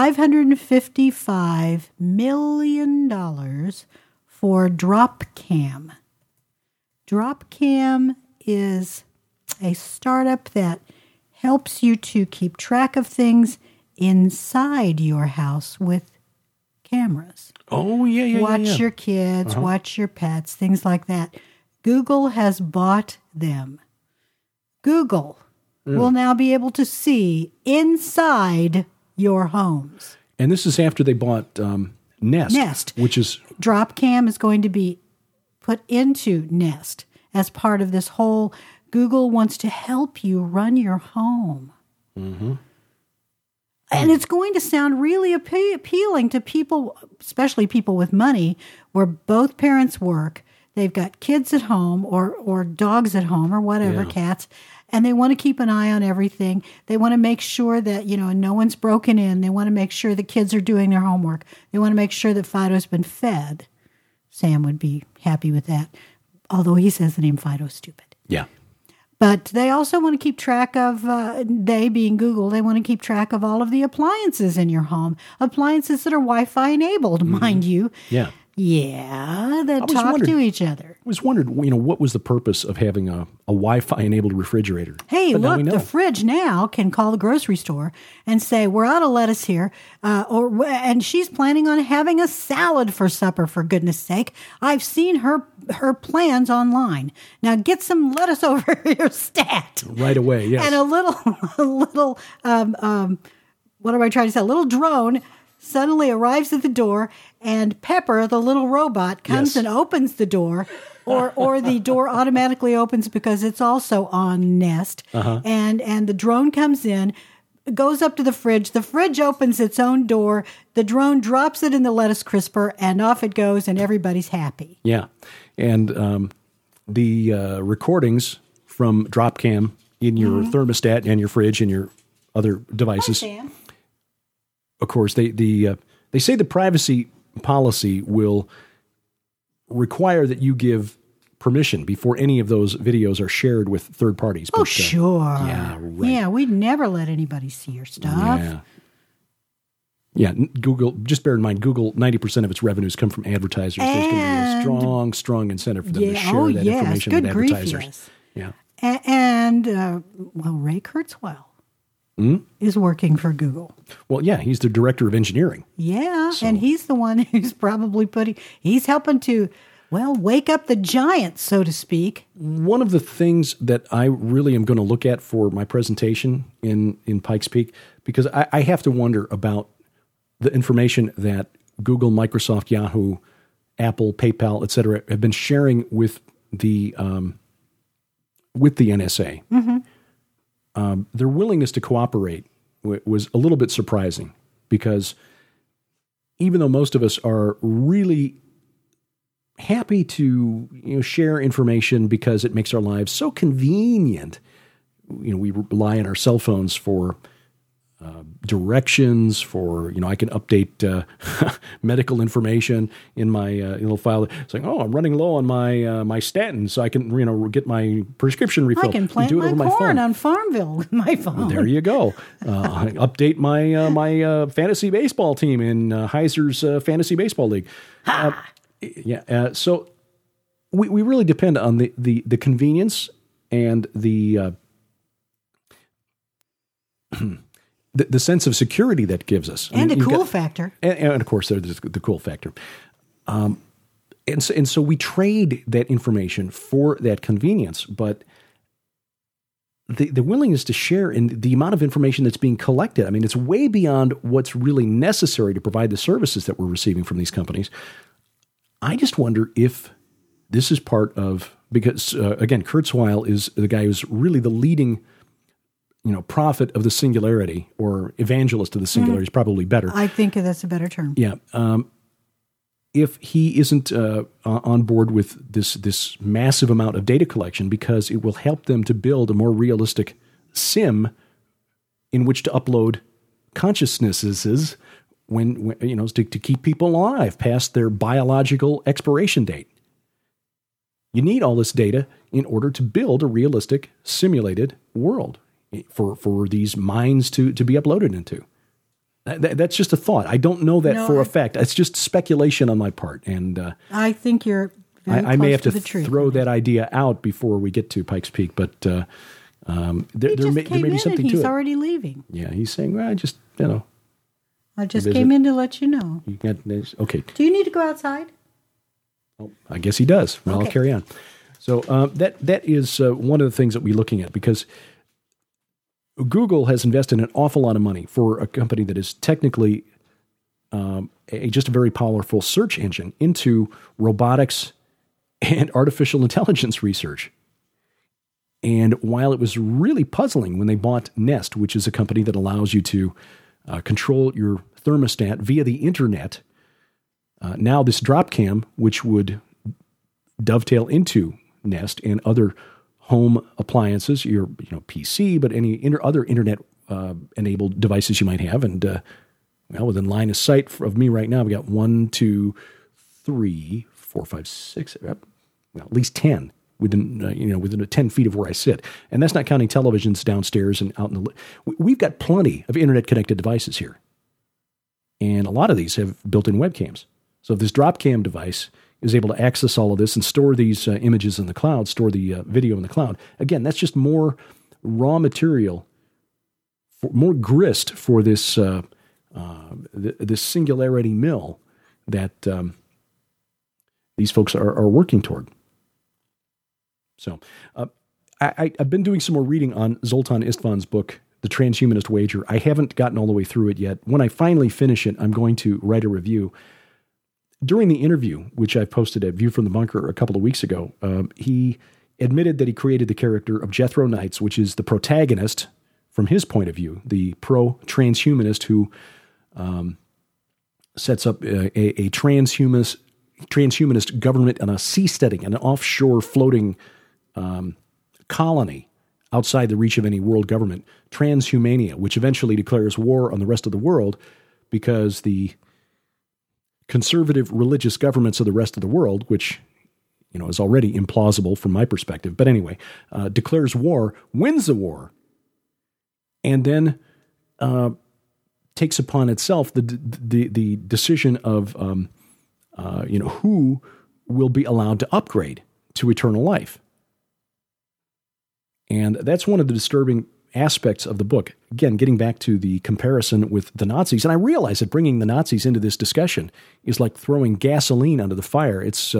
$555 million for Dropcam. Dropcam is a startup that helps you to keep track of things inside your house with cameras. Oh, yeah. Watch your kids, watch your pets, things like that. Google has bought them. Google will now be able to see inside your homes. And this is after they bought Nest, which is... Dropcam is going to be put into Nest as part of this whole... Google wants to help you run your home. Mm-hmm. And it's going to sound really appealing to people, especially people with money, where both parents work. They've got kids at home or dogs at home or whatever, cats, and they want to keep an eye on everything. They want to make sure that, no one's broken in. They want to make sure the kids are doing their homework. They want to make sure that Fido's been fed. Sam would be happy with that, although he says the name Fido's stupid. Yeah. But they also want to keep track of, they being Google, they want to keep track of all of the appliances in your home. Appliances that are Wi-Fi enabled, mind you. Yeah. Yeah, that talk to each other. I was wondered, what was the purpose of having a Wi-Fi enabled refrigerator? Hey, but look, the fridge now can call the grocery store and say, we're out of lettuce here, and she's planning on having a salad for supper, for goodness sake. I've seen her plans online. Now get some lettuce over your stat. Right away, yes. And a little, what am I trying to say? A little drone suddenly arrives at the door, and Pepper, the little robot, comes and opens the door, or the door automatically opens because it's also on Nest, and the drone comes in, goes up to the fridge opens its own door, the drone drops it in the lettuce crisper, and off it goes, and everybody's happy. Yeah, and the recordings from Dropcam in your thermostat and your fridge and your other devices. Hi, Sam. Of course, they say the privacy policy will require that you give permission before any of those videos are shared with third parties. Oh, sure. Yeah, right. Yeah, we'd never let anybody see your stuff. Yeah, Google, just bear in mind, Google, 90% of its revenues come from advertisers. There's going to be a strong incentive for them to share that information with advertisers. Yeah. And Ray Kurzweil is working for Google. Well, yeah, he's the director of engineering. Yeah, and he's the one who's probably he's helping to, wake up the giants, so to speak. One of the things that I really am going to look at for my presentation in Pikes Peak, because I have to wonder about the information that Google, Microsoft, Yahoo, Apple, PayPal, et cetera, have been sharing with the NSA. Mm-hmm. Their willingness to cooperate was a little bit surprising, because even though most of us are really happy to share information because it makes our lives so convenient, we rely on our cell phones for directions for, I can update medical information in my little file. Saying, I'm running low on my statins, so I can, get my prescription refilled. I can plant my corn on Farmville with my phone. Well, there you go. Update my fantasy baseball team in Heiser's Fantasy Baseball League. So we really depend on the convenience and the sense of security that gives us. And a cool factor. And of course, there's the cool factor. And so we trade that information for that convenience, but the willingness to share in the amount of information that's being collected, it's way beyond what's really necessary to provide the services that we're receiving from these companies. I just wonder if this is part of, because again, Kurzweil is the guy who's really the leading prophet of the singularity, or evangelist of the singularity is probably better. I think that's a better term. Yeah. If he isn't on board with this massive amount of data collection, because it will help them to build a more realistic sim in which to upload consciousnesses when to keep people alive past their biological expiration date. You need all this data in order to build a realistic simulated world for these minds to be uploaded into. That's just a thought. I don't know that for a fact. It's just speculation on my part. And I think you're very close I may have to the truth. Throw that idea out before we get to Pikes Peak, but there may be something to it. He's already leaving. Yeah, he's saying, well, I just came in to let you know. Okay. Do you need to go outside? Oh, I guess he does. Well, okay. I'll carry on. So that is one of the things that we're looking at, because Google has invested an awful lot of money for a company that is technically just a very powerful search engine into robotics and artificial intelligence research. And while it was really puzzling when they bought Nest, which is a company that allows you to control your thermostat via the internet, now this Dropcam, which would dovetail into Nest and other home appliances, your PC, but any other internet enabled devices you might have, and within line of sight of me right now, we got 1, 2, 3, 4, 5, 6, at least 10 within 10 feet of where I sit, and that's not counting televisions downstairs and out in the. We've got plenty of internet connected devices here, and a lot of these have built-in webcams. So if this Dropcam device is able to access all of this and store these images in the cloud, store the video in the cloud. Again, that's just more raw material, more grist for this this singularity mill that these folks are working toward. So I've been doing some more reading on Zoltan Istvan's book, The Transhumanist Wager. I haven't gotten all the way through it yet. When I finally finish it, I'm going to write a review. During the interview, which I posted at View from the Bunker a couple of weeks ago, he admitted that he created the character of Jethro Knights, which is the protagonist, from his point of view, the pro-transhumanist who sets up a transhumanist government on a seasteading, an offshore floating colony outside the reach of any world government, Transhumania, which eventually declares war on the rest of the world because the conservative religious governments of the rest of the world, which is already implausible from my perspective, but anyway, declares war, wins the war, and then takes upon itself the decision of who will be allowed to upgrade to eternal life. And that's one of the disturbing aspects of the book. Again, getting back to the comparison with the Nazis, and I realize that bringing the Nazis into this discussion is like throwing gasoline onto the fire. It's,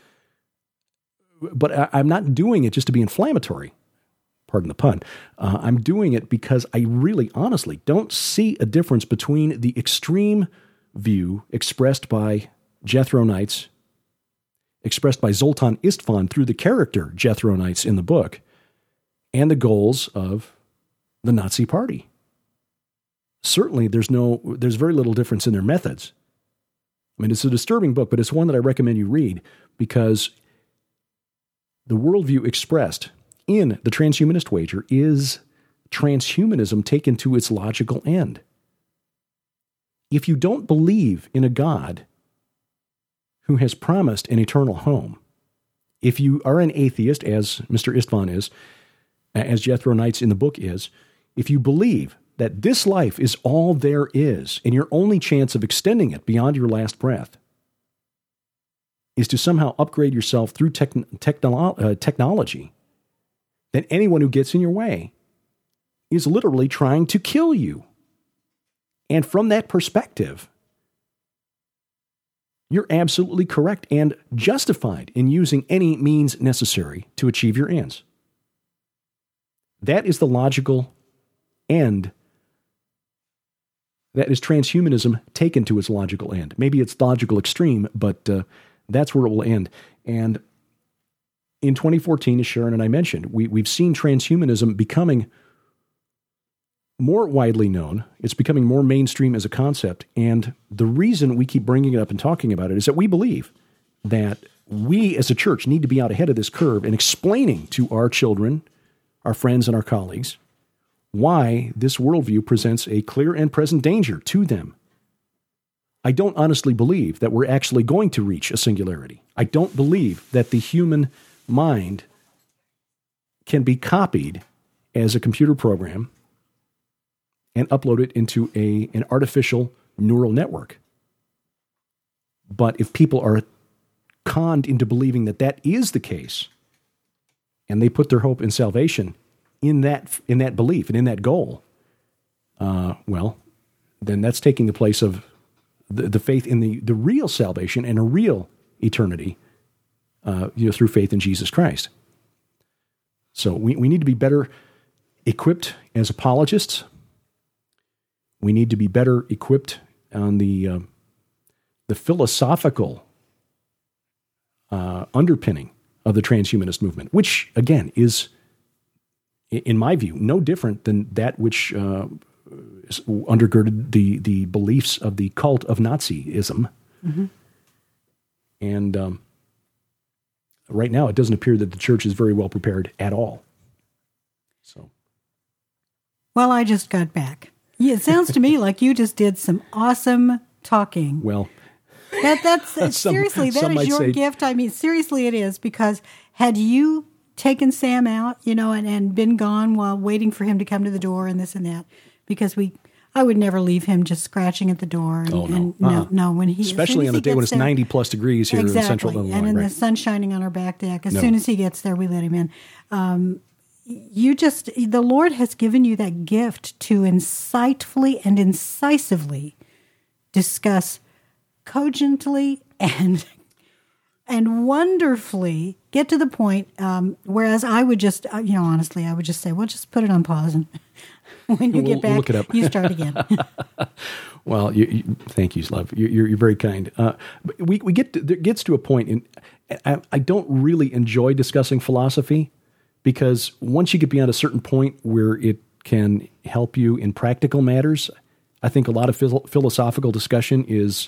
but I'm not doing it just to be inflammatory. Pardon the pun. I'm doing it because I really, honestly, don't see a difference between the extreme view expressed by Jethro Knights, expressed by Zoltan Istvan through the character Jethro Knights in the book, and the goals of the Nazi Party. Certainly, there's very little difference in their methods. I mean, it's a disturbing book, but it's one that I recommend you read because the worldview expressed in The Transhumanist Wager is transhumanism taken to its logical end. If you don't believe in a God who has promised an eternal home, if you are an atheist, as Mr. Istvan is, as Jethro Knights in the book is, if you believe that this life is all there is, and your only chance of extending it beyond your last breath is to somehow upgrade yourself through technology, then anyone who gets in your way is literally trying to kill you. And from that perspective, you're absolutely correct and justified in using any means necessary to achieve your ends. That is the logical end. That is transhumanism taken to its logical end. Maybe it's logical extreme, but that's where it will end. And in 2014, as Sharon and I mentioned, we've seen transhumanism becoming more widely known. It's becoming more mainstream as a concept. And the reason we keep bringing it up and talking about it is that we believe that we as a church need to be out ahead of this curve and explaining to our children, our friends, and our colleagues why this worldview presents a clear and present danger to them. I don't honestly believe that we're actually going to reach a singularity. I don't believe that the human mind can be copied as a computer program and uploaded into an artificial neural network. But if people are conned into believing that that is the case, and they put their hope in salvation in that belief and in that goal, well, then that's taking the place of the faith in the real salvation and a real eternity, through faith in Jesus Christ. So we need to be better equipped as apologists. We need to be better equipped on the philosophical underpinning of the transhumanist movement, which, again, is, in my view, no different than that which undergirded the beliefs of the cult of Nazism. Mm-hmm. And right now, it doesn't appear that the church is very well prepared at all. So, well, I just got back. Yeah, it sounds to me like you just did some awesome talking. Well, that's seriously, that is your gift. I mean, seriously, it is, because had you taken Sam out, and been gone while waiting for him to come to the door and this and that, because I would never leave him just scratching at the door. And, no, when he, especially on a day when it's 90 plus degrees here in central Illinois, and the sun shining on our back deck. As soon as he gets there, we let him in. The Lord has given you that gift to insightfully and incisively discuss cogently and wonderfully get to the point, whereas I would just, honestly, I would just say, well, just put it on pause, and when you get back, look it up. You start again. Well, thank you, love. You're very kind. There gets to a point, and I don't really enjoy discussing philosophy, because once you get beyond a certain point where it can help you in practical matters, I think a lot of philosophical discussion is,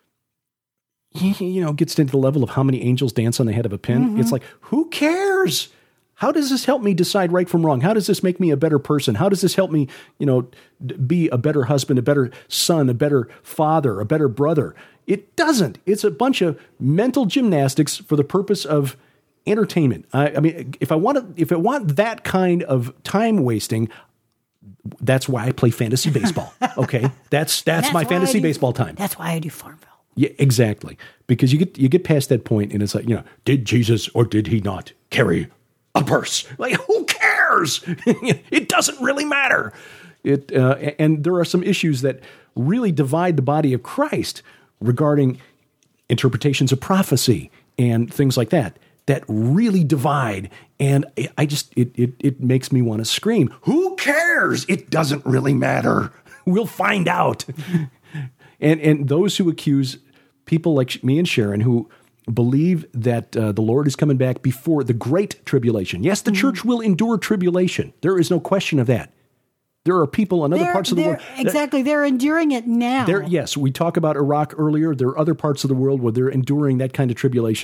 gets into the level of how many angels dance on the head of a pin. Mm-hmm. It's like, who cares? How does this help me decide right from wrong? How does this make me a better person? How does this help me, be a better husband, a better son, a better father, a better brother? It doesn't. It's a bunch of mental gymnastics for the purpose of entertainment. I mean, if I want that kind of time wasting, that's why I play fantasy baseball. Okay, that's my fantasy baseball time. That's why I do Farmville. Yeah, exactly. Because you get past that point, and it's like, did Jesus or did he not carry a purse? Like, who cares? It doesn't really matter. And there are some issues that really divide the body of Christ regarding interpretations of prophecy and things like that really divide. And it makes me want to scream, who cares? It doesn't really matter. We'll find out. And those who accuse people like me and Sharon, who believe that the Lord is coming back before the great tribulation. Yes, the church will endure tribulation. There is no question of that. There are people in other parts of the world. Exactly. They're enduring it now. Yes, we talk about Iraq earlier. There are other parts of the world where they're enduring that kind of tribulation.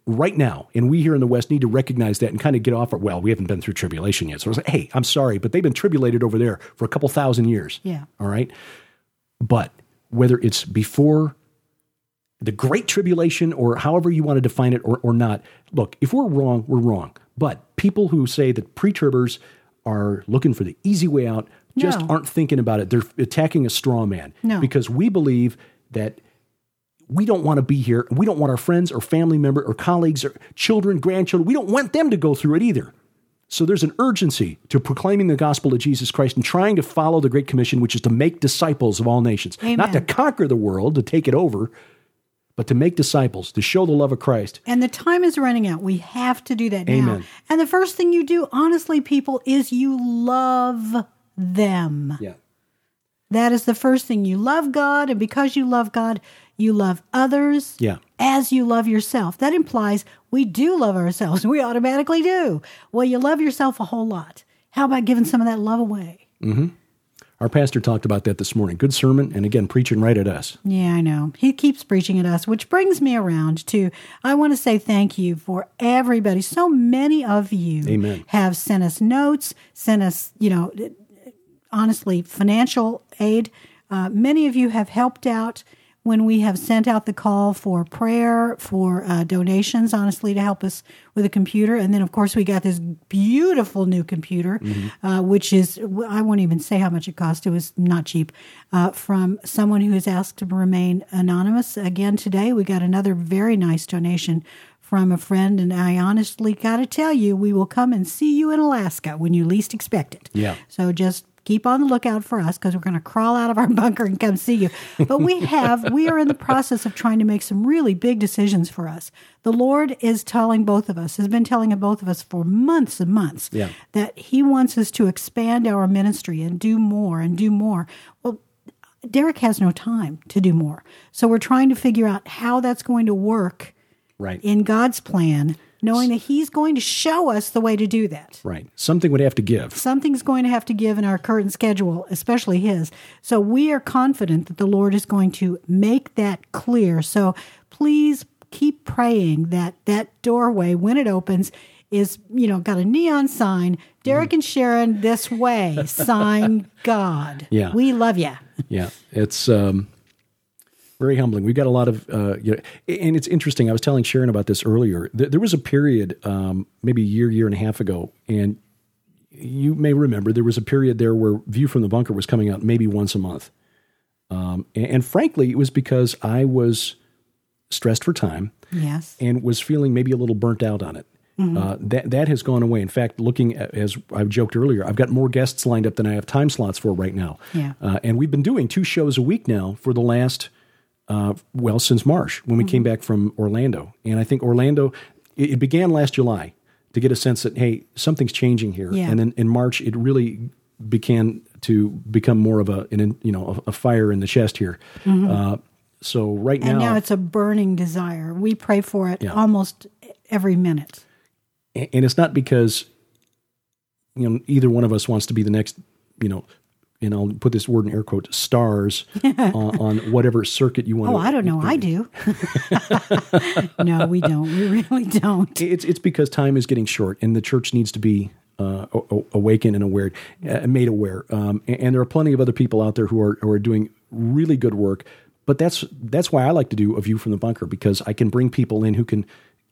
right now. And we here in the West need to recognize that and kind of get off. Well, we haven't been through tribulation yet. So I was like, hey, I'm sorry, but they've been tribulated over there for a couple thousand years. Yeah. All right. But whether it's before the Great Tribulation or however you want to define it or not, look, if we're wrong, we're wrong. But people who say that pre-tribbers are looking for the easy way out just aren't thinking about it. They're attacking a straw man. No. Because we believe that we don't want to be here. We don't want our friends or family member or colleagues or children, grandchildren. We don't want them to go through it either. So there's an urgency to proclaiming the gospel of Jesus Christ and trying to follow the Great Commission, which is to make disciples of all nations. Amen. Not to conquer the world, to take it over, but to make disciples, to show the love of Christ. And the time is running out. We have to do that now. Amen. And the first thing you do, honestly, people, is you love them. Yeah. That is the first thing. You love God, and because you love God, you love others as you love yourself. That implies we do love ourselves. We automatically do. Well, you love yourself a whole lot. How about giving some of that love away? Mm-hmm. Our pastor talked about that this morning. Good sermon, and again, preaching right at us. Yeah, I know. He keeps preaching at us, which brings me around to, I want to say thank you for everybody. So many of you have sent us notes, sent us, honestly, financial aid. Many of you have helped out when we have sent out the call for prayer, for donations, honestly, to help us with a computer. And then, of course, we got this beautiful new computer, which is, I won't even say how much it cost. It was not cheap, from someone who has asked to remain anonymous. Again, today, we got another very nice donation from a friend. And I honestly got to tell you, we will come and see you in Alaska when you least expect it. Yeah. So just keep on the lookout for us because we're going to crawl out of our bunker and come see you. But we are in the process of trying to make some really big decisions for us. The Lord is telling both of us, has been telling both of us for months and months that he wants us to expand our ministry and do more and do more. Well, Derek has no time to do more. So we're trying to figure out how that's going to work in God's plan, knowing that he's going to show us the way to do that. Right. Something would have to give. Something's going to have to give in our current schedule, especially his. So we are confident that the Lord is going to make that clear. So please keep praying that that doorway, when it opens, is, got a neon sign, Derek and Sharon this way, sign God. Yeah. We love you. Yeah. It's very humbling. We've got a lot of, and it's interesting. I was telling Sharon about this earlier. There was a period, maybe a year and a half ago, and you may remember there was a period there where View from the Bunker was coming out maybe once a month. And frankly, it was because I was stressed for time. Yes. And was feeling maybe a little burnt out on it. Mm-hmm. That has gone away. In fact, looking at, as I joked earlier, I've got more guests lined up than I have time slots for right now. Yeah. And we've been doing 2 shows a week now for the last since March, when we came back from Orlando. And I think Orlando, it began last July to get a sense that, hey, something's changing here. Yeah. And then in March, it really began to become more of a fire in the chest here. Mm-hmm. So right now. And now it's a burning desire. We pray for it almost every minute. And it's not because, either one of us wants to be the next, and I'll put this word in air quotes, stars on whatever circuit you want to. Oh, I don't know. I do. No, we don't. We really don't. It's because time is getting short and the church needs to be awakened and aware, made aware. And there are plenty of other people out there who are doing really good work. But that's why I like to do A View from the Bunker, because I can bring people in who can,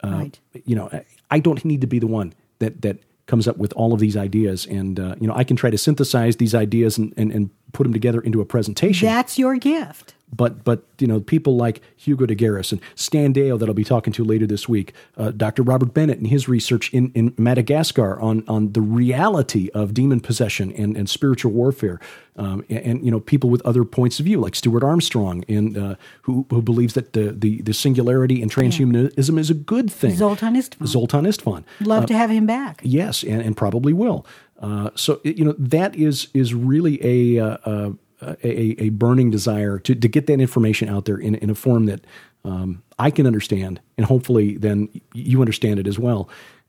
I don't need to be the one that comes up with all of these ideas. And, I can try to synthesize these ideas and put them together into a presentation. That's your gift. But people like Hugo de Garis and Stan Dale that I'll be talking to later this week, Dr. Robert Bennett and his research in Madagascar on the reality of demon possession and spiritual warfare, and people with other points of view like Stuart Armstrong and who believes that the singularity and transhumanism is a good thing. Zoltan Istvan. Love to have him back. Yes, and probably will. So that is really a burning desire to get that information out there in a form that I can understand, and hopefully then you understand it as well.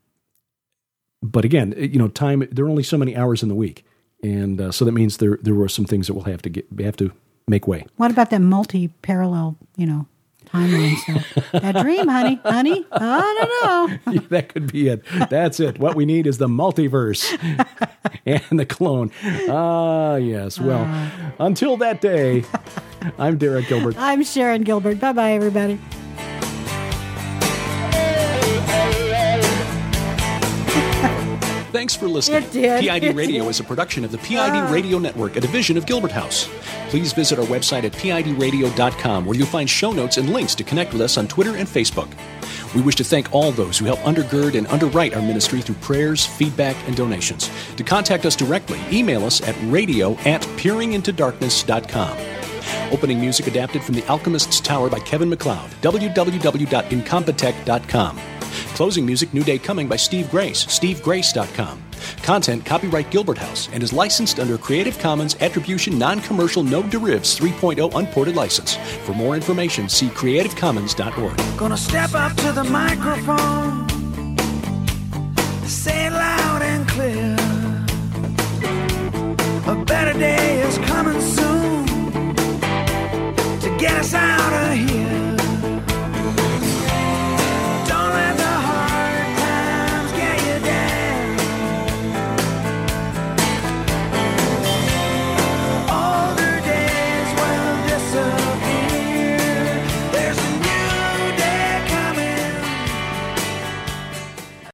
But again, time, there are only so many hours in the week, and so that means there were some things that we'll have to make way. What about that multi-parallel, timeline. So that dream, honey, I don't know. Yeah, that could be it. That's it. What we need is the multiverse and the clone. Ah, yes. Well, until that day, I'm Derek Gilbert. I'm Sharon Gilbert. Bye-bye, everybody. Thanks for listening. It did. PID Radio is a production of the PID Radio Network, a division of Gilbert House. Please visit our website at pidradio.com, where you'll find show notes and links to connect with us on Twitter and Facebook. We wish to thank all those who help undergird and underwrite our ministry through prayers, feedback, and donations. To contact us directly, email us at radio@peeringintodarkness.com. Opening music adapted from The Alchemist's Tower by Kevin MacLeod, www.incompetech.com. Closing music, New Day Coming by Steve Grace, stevegrace.com. Content, copyright Gilbert House, and is licensed under Creative Commons Attribution Non-Commercial No Derivatives 3.0 Unported License. For more information, see creativecommons.org. Gonna step up to the microphone.